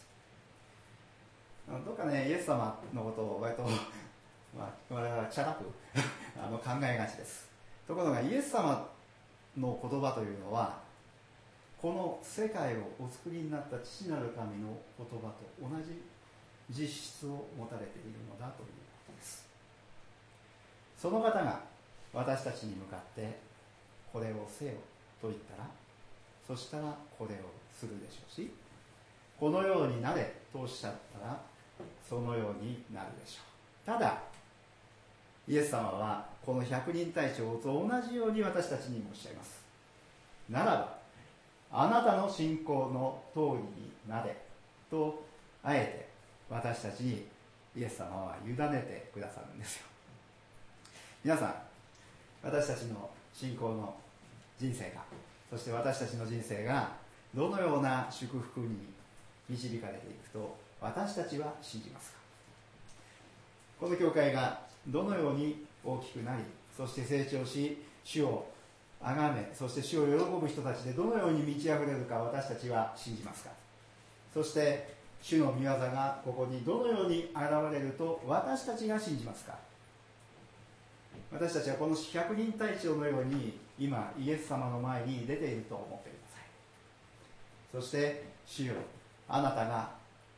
どっかね、イエス様のことを割と我々はチャラく考えがちです。ところがイエス様の言葉というのは、この世界をお作りになった父なる神の言葉と同じ実質を持たれているのだということです。その方が私たちに向かってこれをせよと言ったら、そしたらこれをするでしょうし、このようになれとおっしゃったらそのようになるでしょう。ただイエス様はこの百人隊長と同じように私たちにもおっしゃいます。ならばあなたの信仰の通りになれと、あえて私たちにイエス様は委ねてくださるんですよ。皆さん、私たちの信仰の人生が、そして私たちの人生がどのような祝福に導かれていくと私たちは信じますか。この教会がどのように大きくなり、そして成長し、主を崇め、そして主を喜ぶ人たちでどのように満ち溢れるか私たちは信じますか。そして主の御業がここにどのように現れると私たちが信じますか。私たちはこの百人隊長のように今イエス様の前に出ていると思ってください。そして主よ、あなたが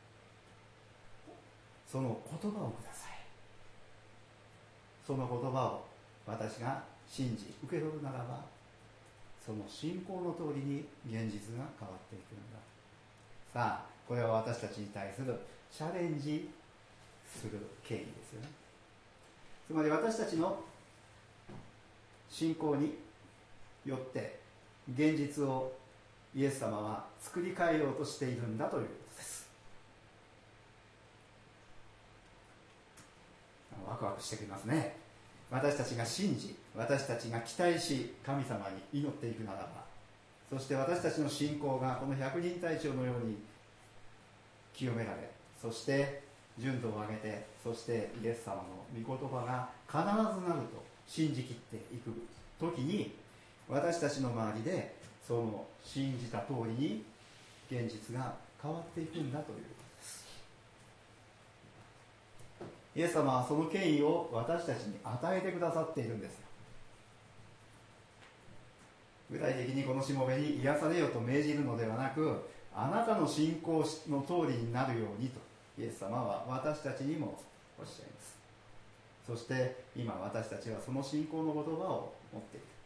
その言葉をください。その言葉を私が信じ受け取るならば、その信仰の通りに現実が変わっていくんだ。さあ、これは私たちに対するチャレンジする権威ですよね。つまり私たちの信仰によって現実をイエス様は作り変えようとしているんだということです。ワクワクしてきますね。私たちが信じ、私たちが期待し、神様に祈っていくならば、そして私たちの信仰がこの百人隊長のように清められ、そして純度を上げて、そしてイエス様の御言葉が必ずなると信じきっていく時に、私たちの周りでその信じた通りに現実が変わっていくんだということです。イエス様はその権威を私たちに与えてくださっているんですよ。具体的にこのしもべに癒されよと命じるのではなく、あなたの信仰の通りになるようにとイエス様は私たちにもおっしゃいます。そして今私たちはその信仰の言葉を持っている。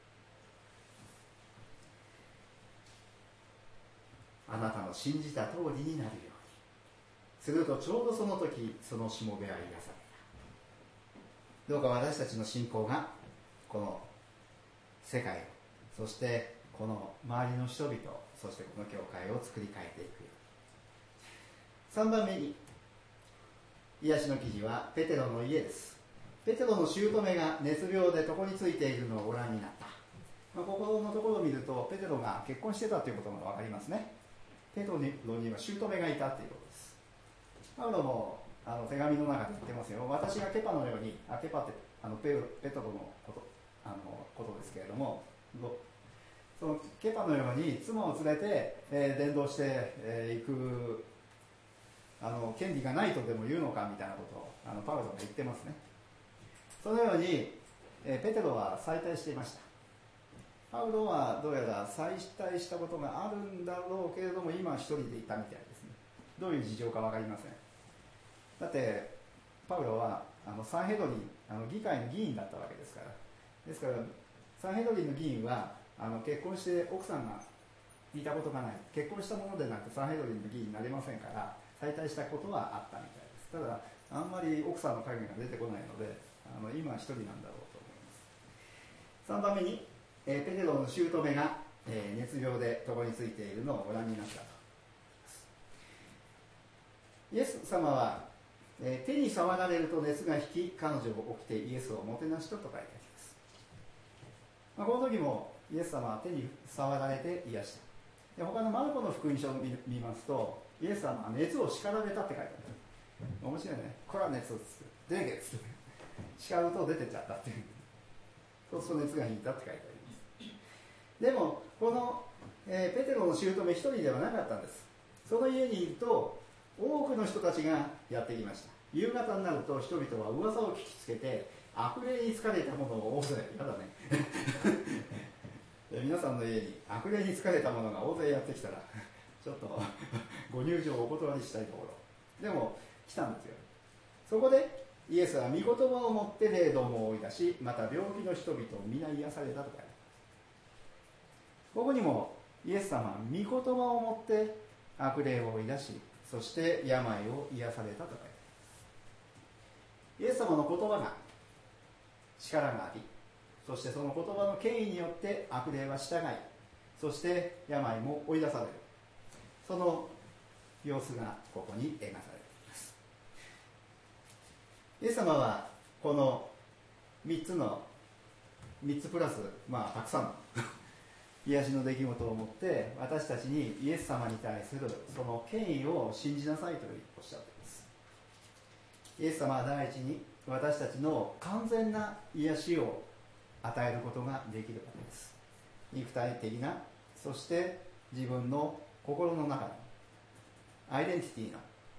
あなたの信じた通りになるようにすると、ちょうどその時そのしもべは癒された。どうか私たちの信仰がこの世界を、そしてこの周りの人々、そしてこの教会を作り変えていく。3番目に癒しの記事はペテロの家です。ペテロの姑が熱病で床についているのをご覧になった。ここのところを見るとペテロが結婚してたということが分かりますね。ペテロには姑がいたということです。パウロも手紙の中で言ってますよ。私がケパのように、ケパってペトロのことですけれども、そのケパのように妻を連れて、伝道していく権利がないとでも言うのかみたいなことをパウロが言ってますね。そのように、ペテロは再退していました。パウロはどうやら再退したことがあるんだろうけれども、今一人でいたみたいですね。どういう事情か分かりません。だってパウロはサンヘドリン議会の議員だったわけですから、サンヘドリンの議員は結婚して奥さんがいたことがない、結婚したものでなくサンヘドリンの議員になれませんから、再退したことはあったみたいです。ただあんまり奥さんの影が出てこないので、今は一人なんだろうと思います。3番目に、ペテロの姑が、熱病で床についているのをご覧になったと。イエス様は、手に触られると熱が引き、彼女を起きてイエスをもてなしたと書いてあります。この時もイエス様は手に触られて癒した。で、他のマルコの福音書を見ますと、イエス様は熱を叱られたって書いてある。面白いね。これは熱をつく。出てけっつって。叱ると出てっちゃったっていう。そうすると熱が引いたって書いてあります。でも、この、ペテロの姑一人ではなかったんです。その家にいると、多くの人たちがやってきました。夕方になると人々は噂を聞きつけて、悪霊に疲れた者を大勢、やだね。皆さんの家に悪霊に疲れた者が大勢やってきたら、ちょっとご入場をお断りしたいところ。でも、来たんですよ。そこで、イエスは御言葉を持って霊どもを追い出し、また病気の人々を皆癒されたと書いてある。ここにも、イエス様は御言葉を持って悪霊を追い出し、そして病を癒されたと書いてある。イエス様の言葉が力があり、そしてその言葉の権威によって悪霊は従い、そして病も追い出される。その様子がここに描かれています。イエス様はこの3つプラス、たくさんの癒しの出来事をもって私たちにイエス様に対するその権威を信じなさいとおっしゃっています。イエス様は第一に私たちの完全な癒しを与えることができるわけです。肉体的な、そして自分の心の中のアイデンティティの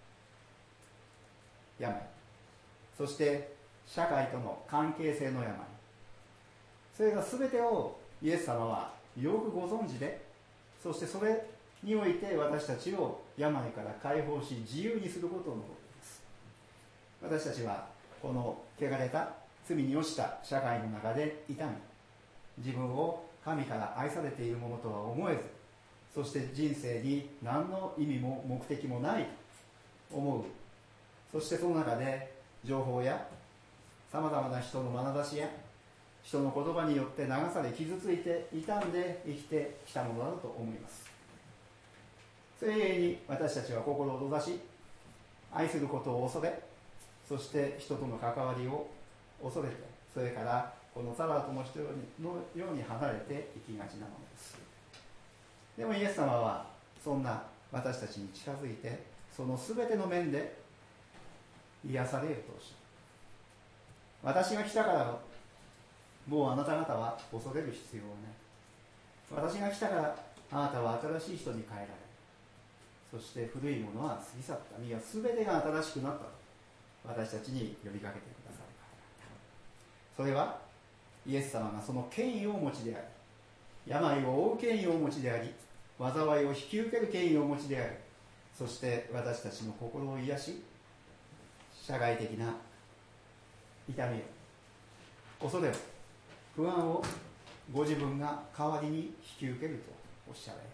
病、そして社会との関係性の病、それら全てをイエス様はよくご存知で、そしてそれにおいて私たちを病から解放し自由にすることを望んでいます。私たちはこの汚れた罪に落ちた社会の中で痛み、自分を神から愛されているものとは思えず、そして人生に何の意味も目的もないと思う。そしてその中で情報やさまざまな人の眼差しや人の言葉によって流され傷ついて傷んで生きてきたものだと思います。それゆえに私たちは心を閉ざし、愛することを恐れ、そして人との関わりを恐れて、それからこのサラートの人のように離れて生きがちなものです。でもイエス様はそんな私たちに近づいて、その全ての面で癒されるとおっしゃる。私が来たからもうあなた方は恐れる必要はない。私が来たからあなたは新しい人に変えられる。そして古いものは過ぎ去った。身は全てが新しくなったと私たちに呼びかけてくださるからだ。それはイエス様がその権威をお持ちであり、病を負う権威をお持ちであり、災いを引き受ける権威をお持ちであり、そして私たちの心を癒し、社会的な痛みを、恐れを、不安をご自分が代わりに引き受けるとおっしゃられ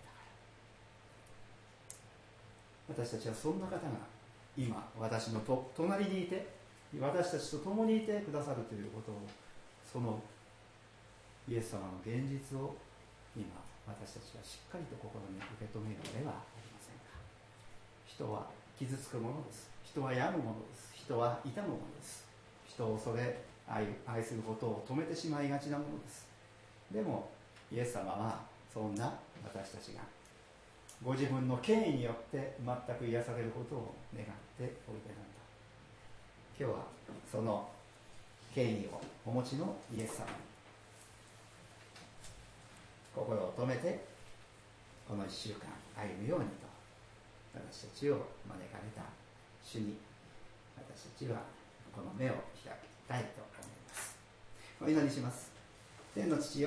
たから。私たちはそんな方が今私の隣にいて、私たちと共にいてくださるということを、そのイエス様の現実を今私たちはしっかりと心に受け止めるのではありませんか。人は傷つくものです。人は病むものです。人は痛むものです。人を恐れ愛することを止めてしまいがちなものです。でもイエス様はそんな私たちがご自分の権威によって全く癒されることを願っておいでなんだ。今日はその権威をお持ちのイエス様に心を止めてこの1週間歩むようにと私たちを招かれた主に私たちはこの目を開きたいと思います。お祈りします。天の父よ、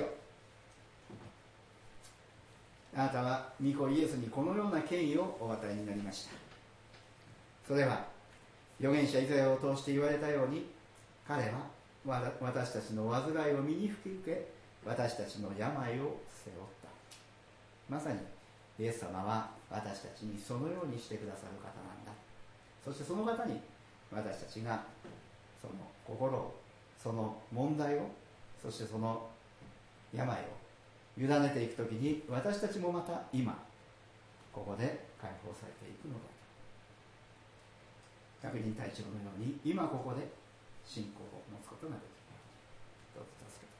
あなたは御子イエスにこのような権威をお与えになりました。それは預言者イザヤを通して言われたように、彼は私たちの患いを身に引き受け、私たちの病を背負った。まさにイエス様は私たちにそのようにしてくださる方なんだ。そしてその方に私たちがその心を、その問題を、そしてその病を委ねていくときに、私たちもまた今ここで解放されていくのだと。百人隊長のように今ここで信仰を持つことができる。どうぞ助けて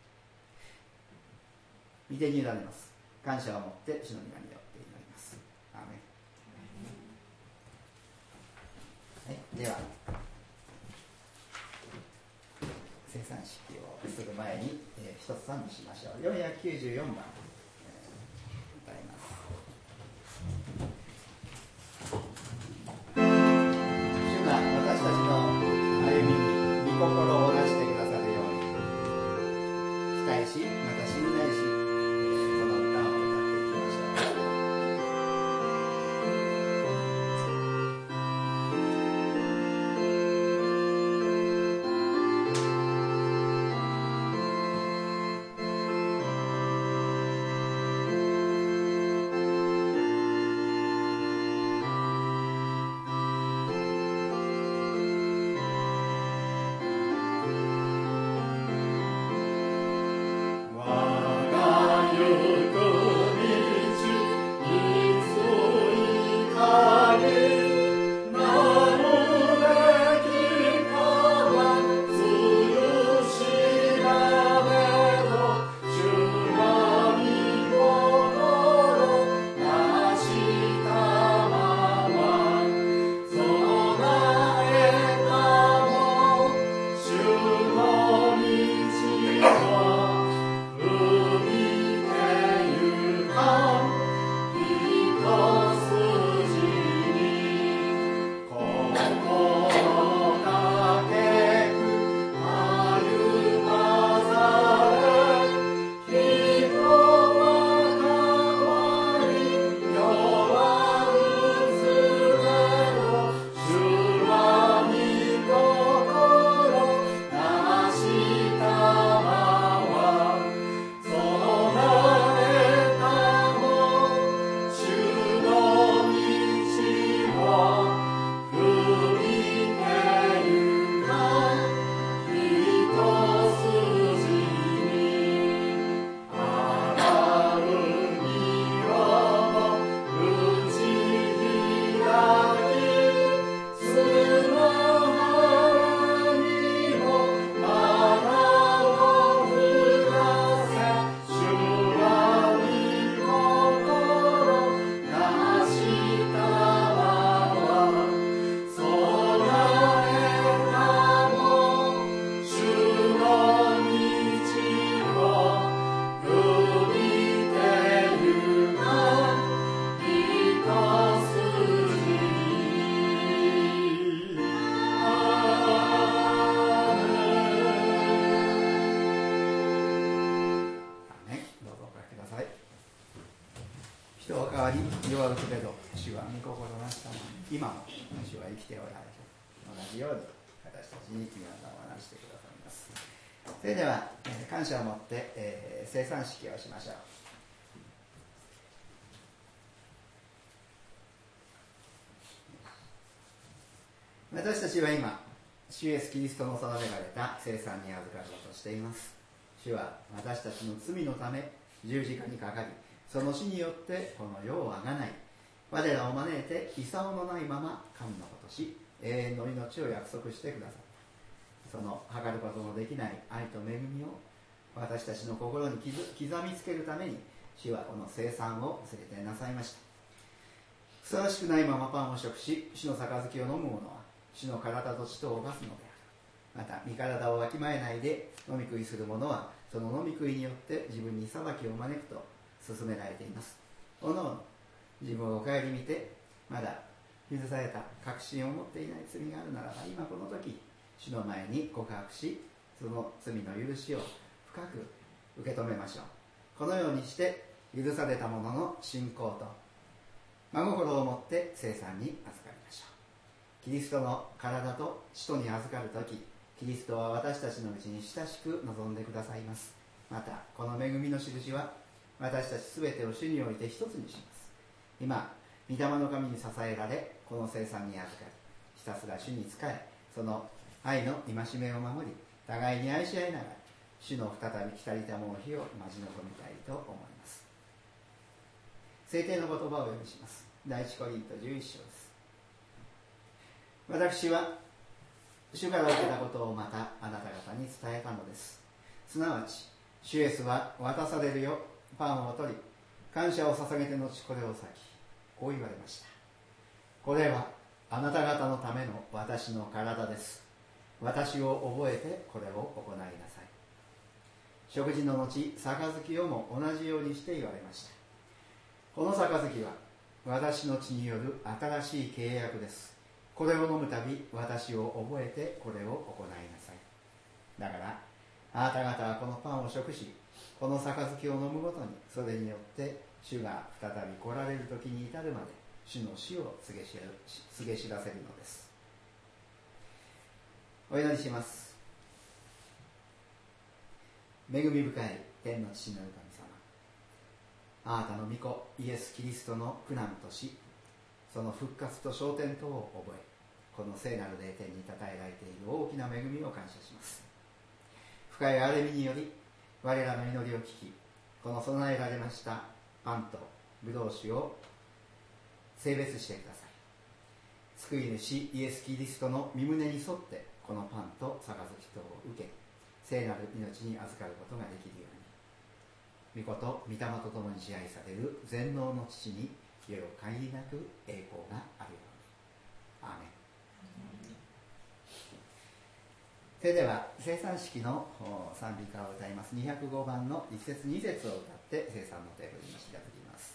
ください。御手に委ねます。感謝を持って主の御名によって祈ります。アーメン。はい、では生産式をする前に、一つ賛美しましょう。494番、歌います。主が私たちの歩みに御心をなしてくださるように、期待し、また信頼し、この歌を歌っていきましょう。それでは感謝を持って、生産式をしましょう。私たちは今、主イエスキリストの定められた生産に預かろうとしています。主は私たちの罪のため十字架にかかり、その死によってこの世をあがない、我らを招いて功のないまま神の子とし、永遠の命を約束してくださった。その測ることのできない愛と恵みを私たちの心に刻みつけるために、主はこの聖餐を連れてなさいました。ふさわしくないままパンを食し、主の杯を飲む者は主の体と血とを犯すのである。また身体をわきまえないで飲み食いする者は、その飲み食いによって自分に裁きを招くと勧められています。おのおの自分を顧みて、まだ許された確信を持っていない罪があるならば、今この時主の前に告白し、その罪の許しを深く受け止めましょう。このようにして許された者の信仰と真心を持って聖餐に預かりましょう。 キリストの体と使徒に預かるとき、キリストは私たちのうちに親しく望んでくださいます。またこの恵みの印は私たちすべてを主において一つにします。今御霊の神に支えられ、この生産に預かり、ひたすら主に仕え、その愛の戒めを守り、互いに愛し合いながら主の再び来たりたもう日を待ち望みたいと思います。聖典の言葉をお読みします。第一コリント11章です。私は主から受けたことをまたあなた方に伝えたのです。すなわち主イエスは渡されるよパンを取り、感謝を捧げて後これを裂き、こう言われました。これはあなた方のための私の体です。私を覚えてこれを行いなさい。食事の後、杯をも同じようにして言われました。この杯は私の血による新しい契約です。これを飲むたび私を覚えてこれを行いなさい。だからあなた方はこのパンを食し、この杯を飲むごとに、それによって主が再び来られる時に至るまで主の死を告げ知らせるのです。お祈りします。恵み深い天の父なる神様、あなたの御子イエス・キリストの苦難と死、その復活と昇天とを覚え、この聖なる霊天にたたえられている大きな恵みを感謝します。深い憐れみにより我らの祈りを聞き、この備えられましたパンとブドウ酒を聖別してください。救い主イエス・キリストの御胸に沿ってこのパンと杯とを受け、聖なる命に預かることができるように、御子と御霊と共に支配される全能の父に世よ限りなく栄光があるように。アーメン。それでは聖餐式の賛美歌を歌います。205番の1節2節を歌って聖餐のテーブルに引き継ぎます。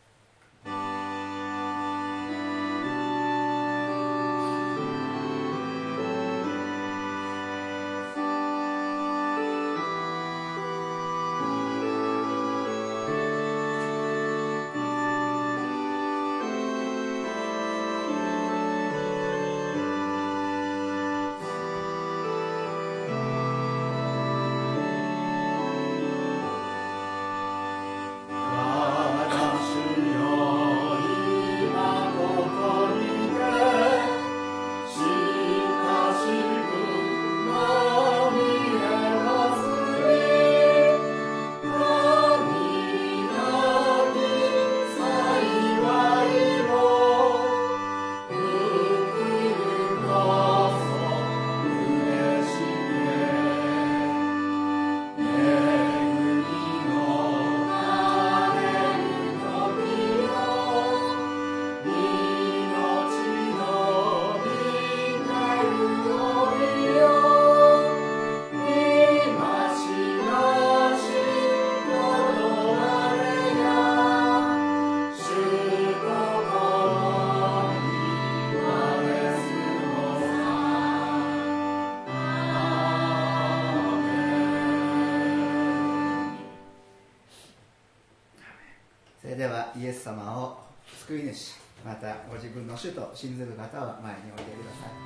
イエス様を救い主、またご自分の主と信ずる方は前においでください。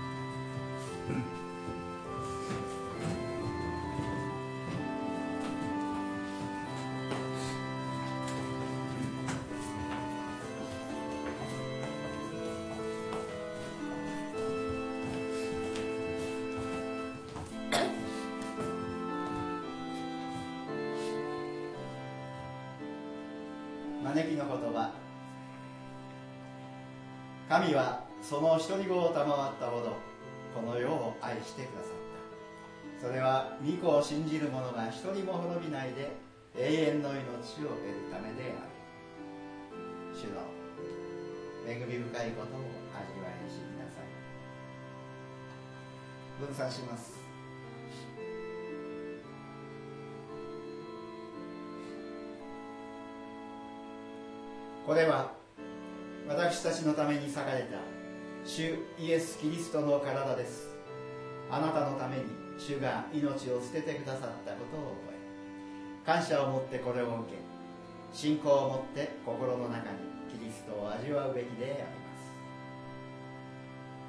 招きの言葉。神はその一人子を賜ったほどこの世を愛してくださった。それは御子を信じる者が一人も滅びないで永遠の命を得るためである。主の恵み深いことを味わいにしなさい。分散します。これは私たちのために裂かれた主イエス・キリストの体です。あなたのために主が命を捨ててくださったことを覚え、感謝を持ってこれを受け、信仰を持って心の中にキリストを味わうべきであります。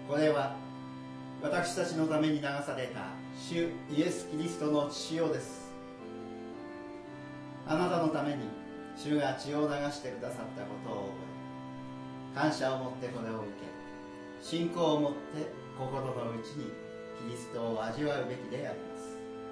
これは私たちのために流された主イエス・キリストの血潮です。あなたのために主が血を流してくださったことを覚え、感謝を持ってこれを受け、信仰を持って心の内にキリストを味わうべきであります。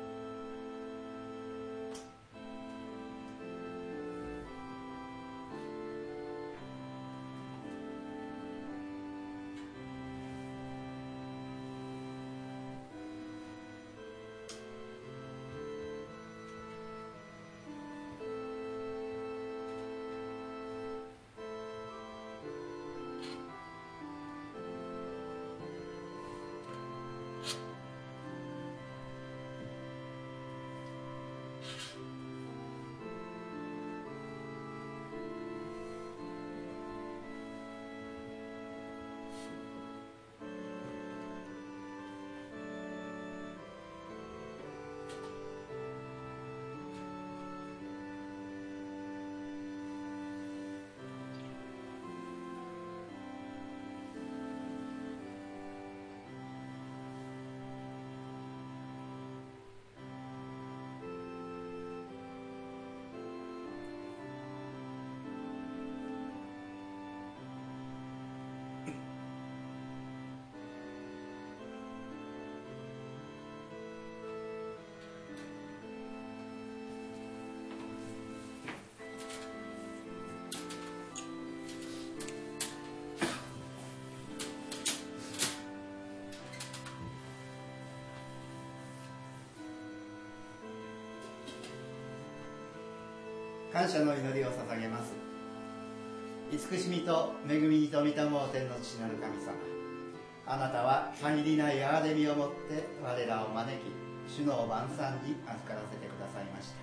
感謝の祈りを捧げます。慈しみと恵みに富みたもう天の父なる神様、あなたは限りない憐れみをもって我らを招き、主の晩餐に預からせてくださいました。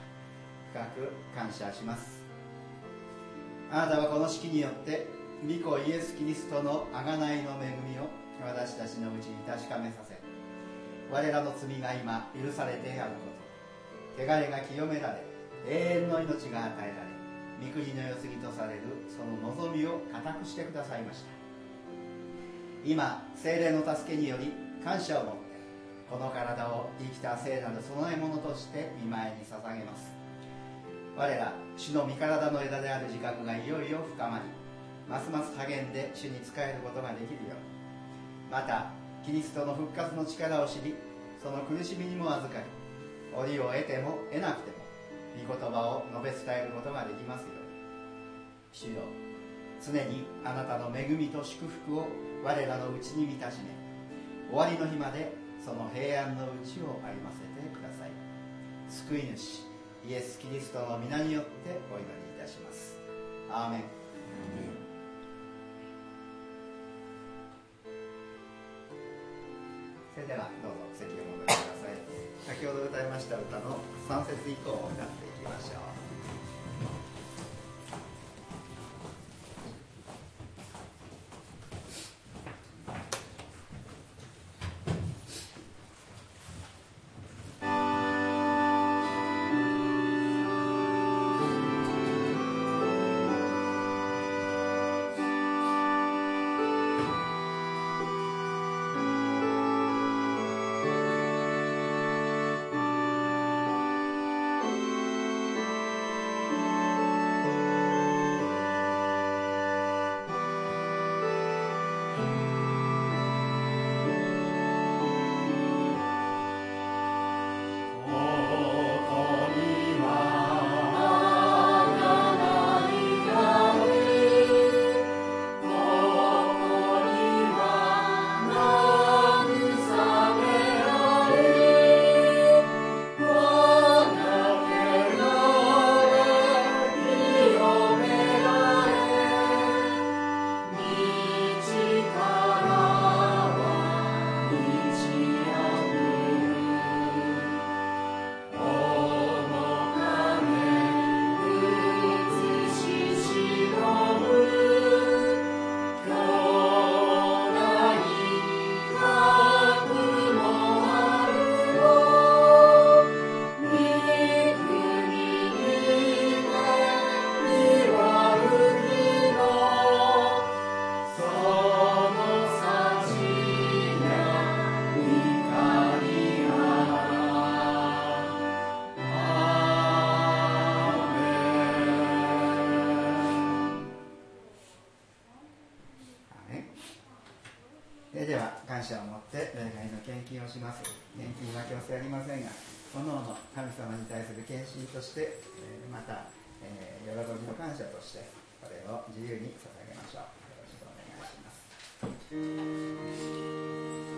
深く感謝します。あなたはこの式によって御子イエス・キリストの贖いの恵みを私たちのうちに確かめさせ、我らの罪が今許されてあること、汚れが清められ、永遠の命が与えられ、御国の世継ぎとされるその望みを固くしてくださいました。今聖霊の助けにより感謝を持って、この体を生きた聖なる供え物として御前に捧げます。我ら主の御体の枝である自覚がいよいよ深まり、ますます励んで主に仕えることができるように、またキリストの復活の力を知り、その苦しみにも預かり、折を得ても得なくても御言葉を述べ伝えることができますように、主よ、常にあなたの恵みと祝福を我らのうちに満たしめ、終わりの日までその平安のうちを歩ませてください。救い主イエス・キリストの皆によってお祈りいたします。アーメン。それではどうぞ席を戻りください。先ほど歌いました歌の3節以降を歌っていきましょう。 「 では感謝を持って礼拝の献金をします。献金は強制ありませんが、各々神様に対する献身として、また、喜びの感謝としてこれを自由に捧げましょう。よろしくお願いします。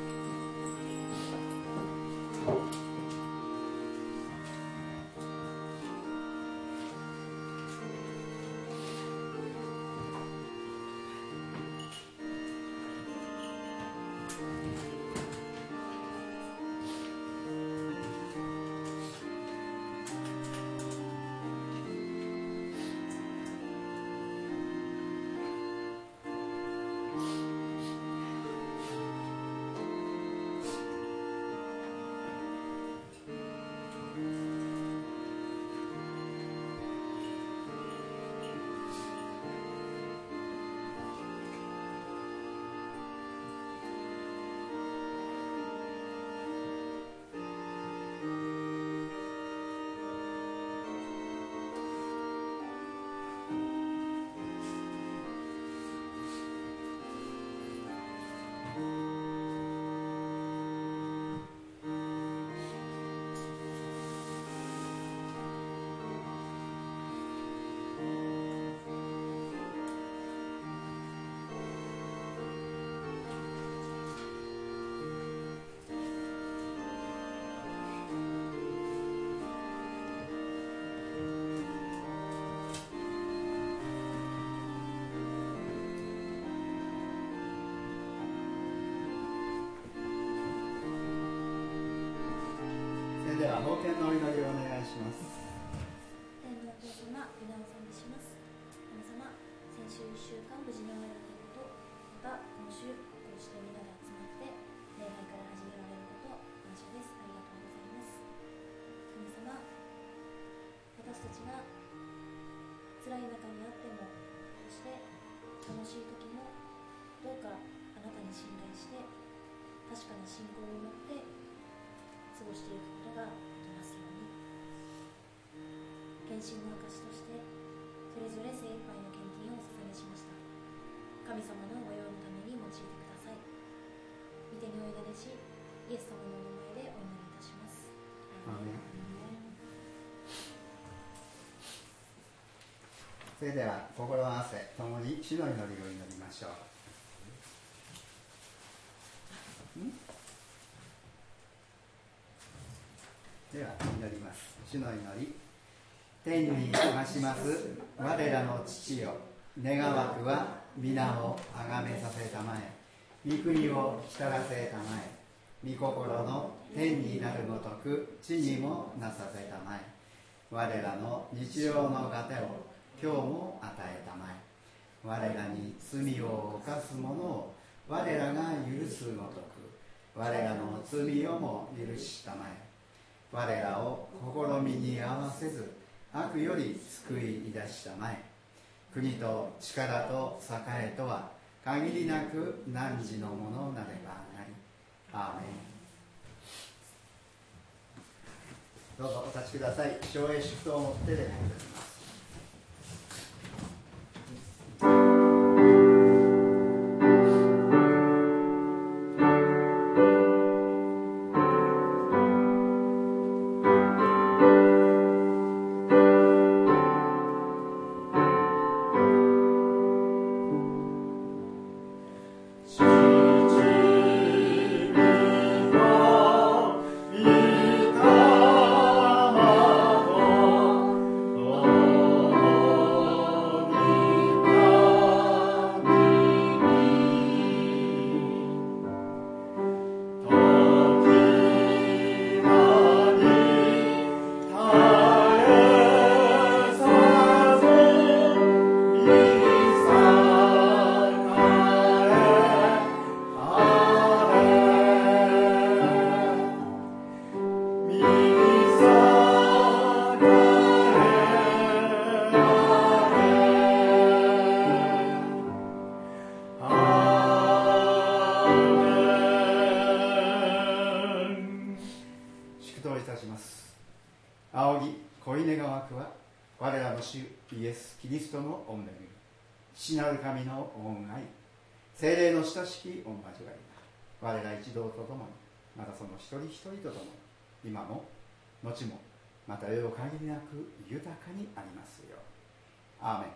では奉献のお祈りをお願いします。 天のお父様、皆を賛美します。神様、先週1週間無事に終えられたこと、また今週こうして皆で集まって礼拝から始められること感謝です。ありがとうございます。神様、私たちが辛い中にあっても、そして楽しい時もどうかあなたに信頼して確かな信仰を持って過ごしていくことができますように。献身の証としてそれぞれ精一杯の献金をお捧げしました。神様の御用のために用いてください。御手にお委ねし、イエス様のお名前でお祈りいたします。アーメン。 それでは心を合わせ共に主の祈りを祈りましょう。では祈ります。主の祈り。天にまします我らの父よ、願わくは皆をあがめさせたまえ、御国を来たらせたまえ、御心の天になるごとく地にもなさせたまえ、我らの日常の糧を今日も与えたまえ、我らに罪を犯す者を我らが許すごとく我らの罪をも許したまえ、我らを試みに合わせず悪より救い出したまえ、国と力と栄とは限りなく汝のものなればなり。アーメン。どうぞお立ちください。小英祝祷を持って礼拝いたします。父なる神の恩愛、聖霊の親しき御交わりが我ら一同とともに、またその一人一人とともに、今も後もまた世を限りなく豊かにありますよう。アーメン。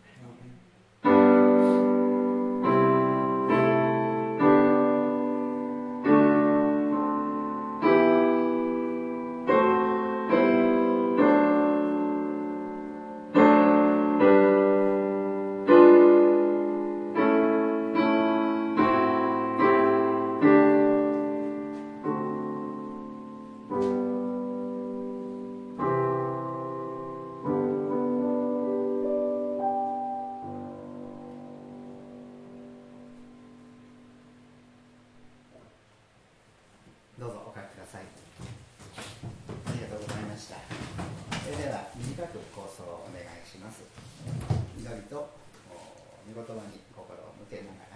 どうぞお書きください。ありがとうございました。では短く構想をお願いします。祈りと御言葉に心を向けながら。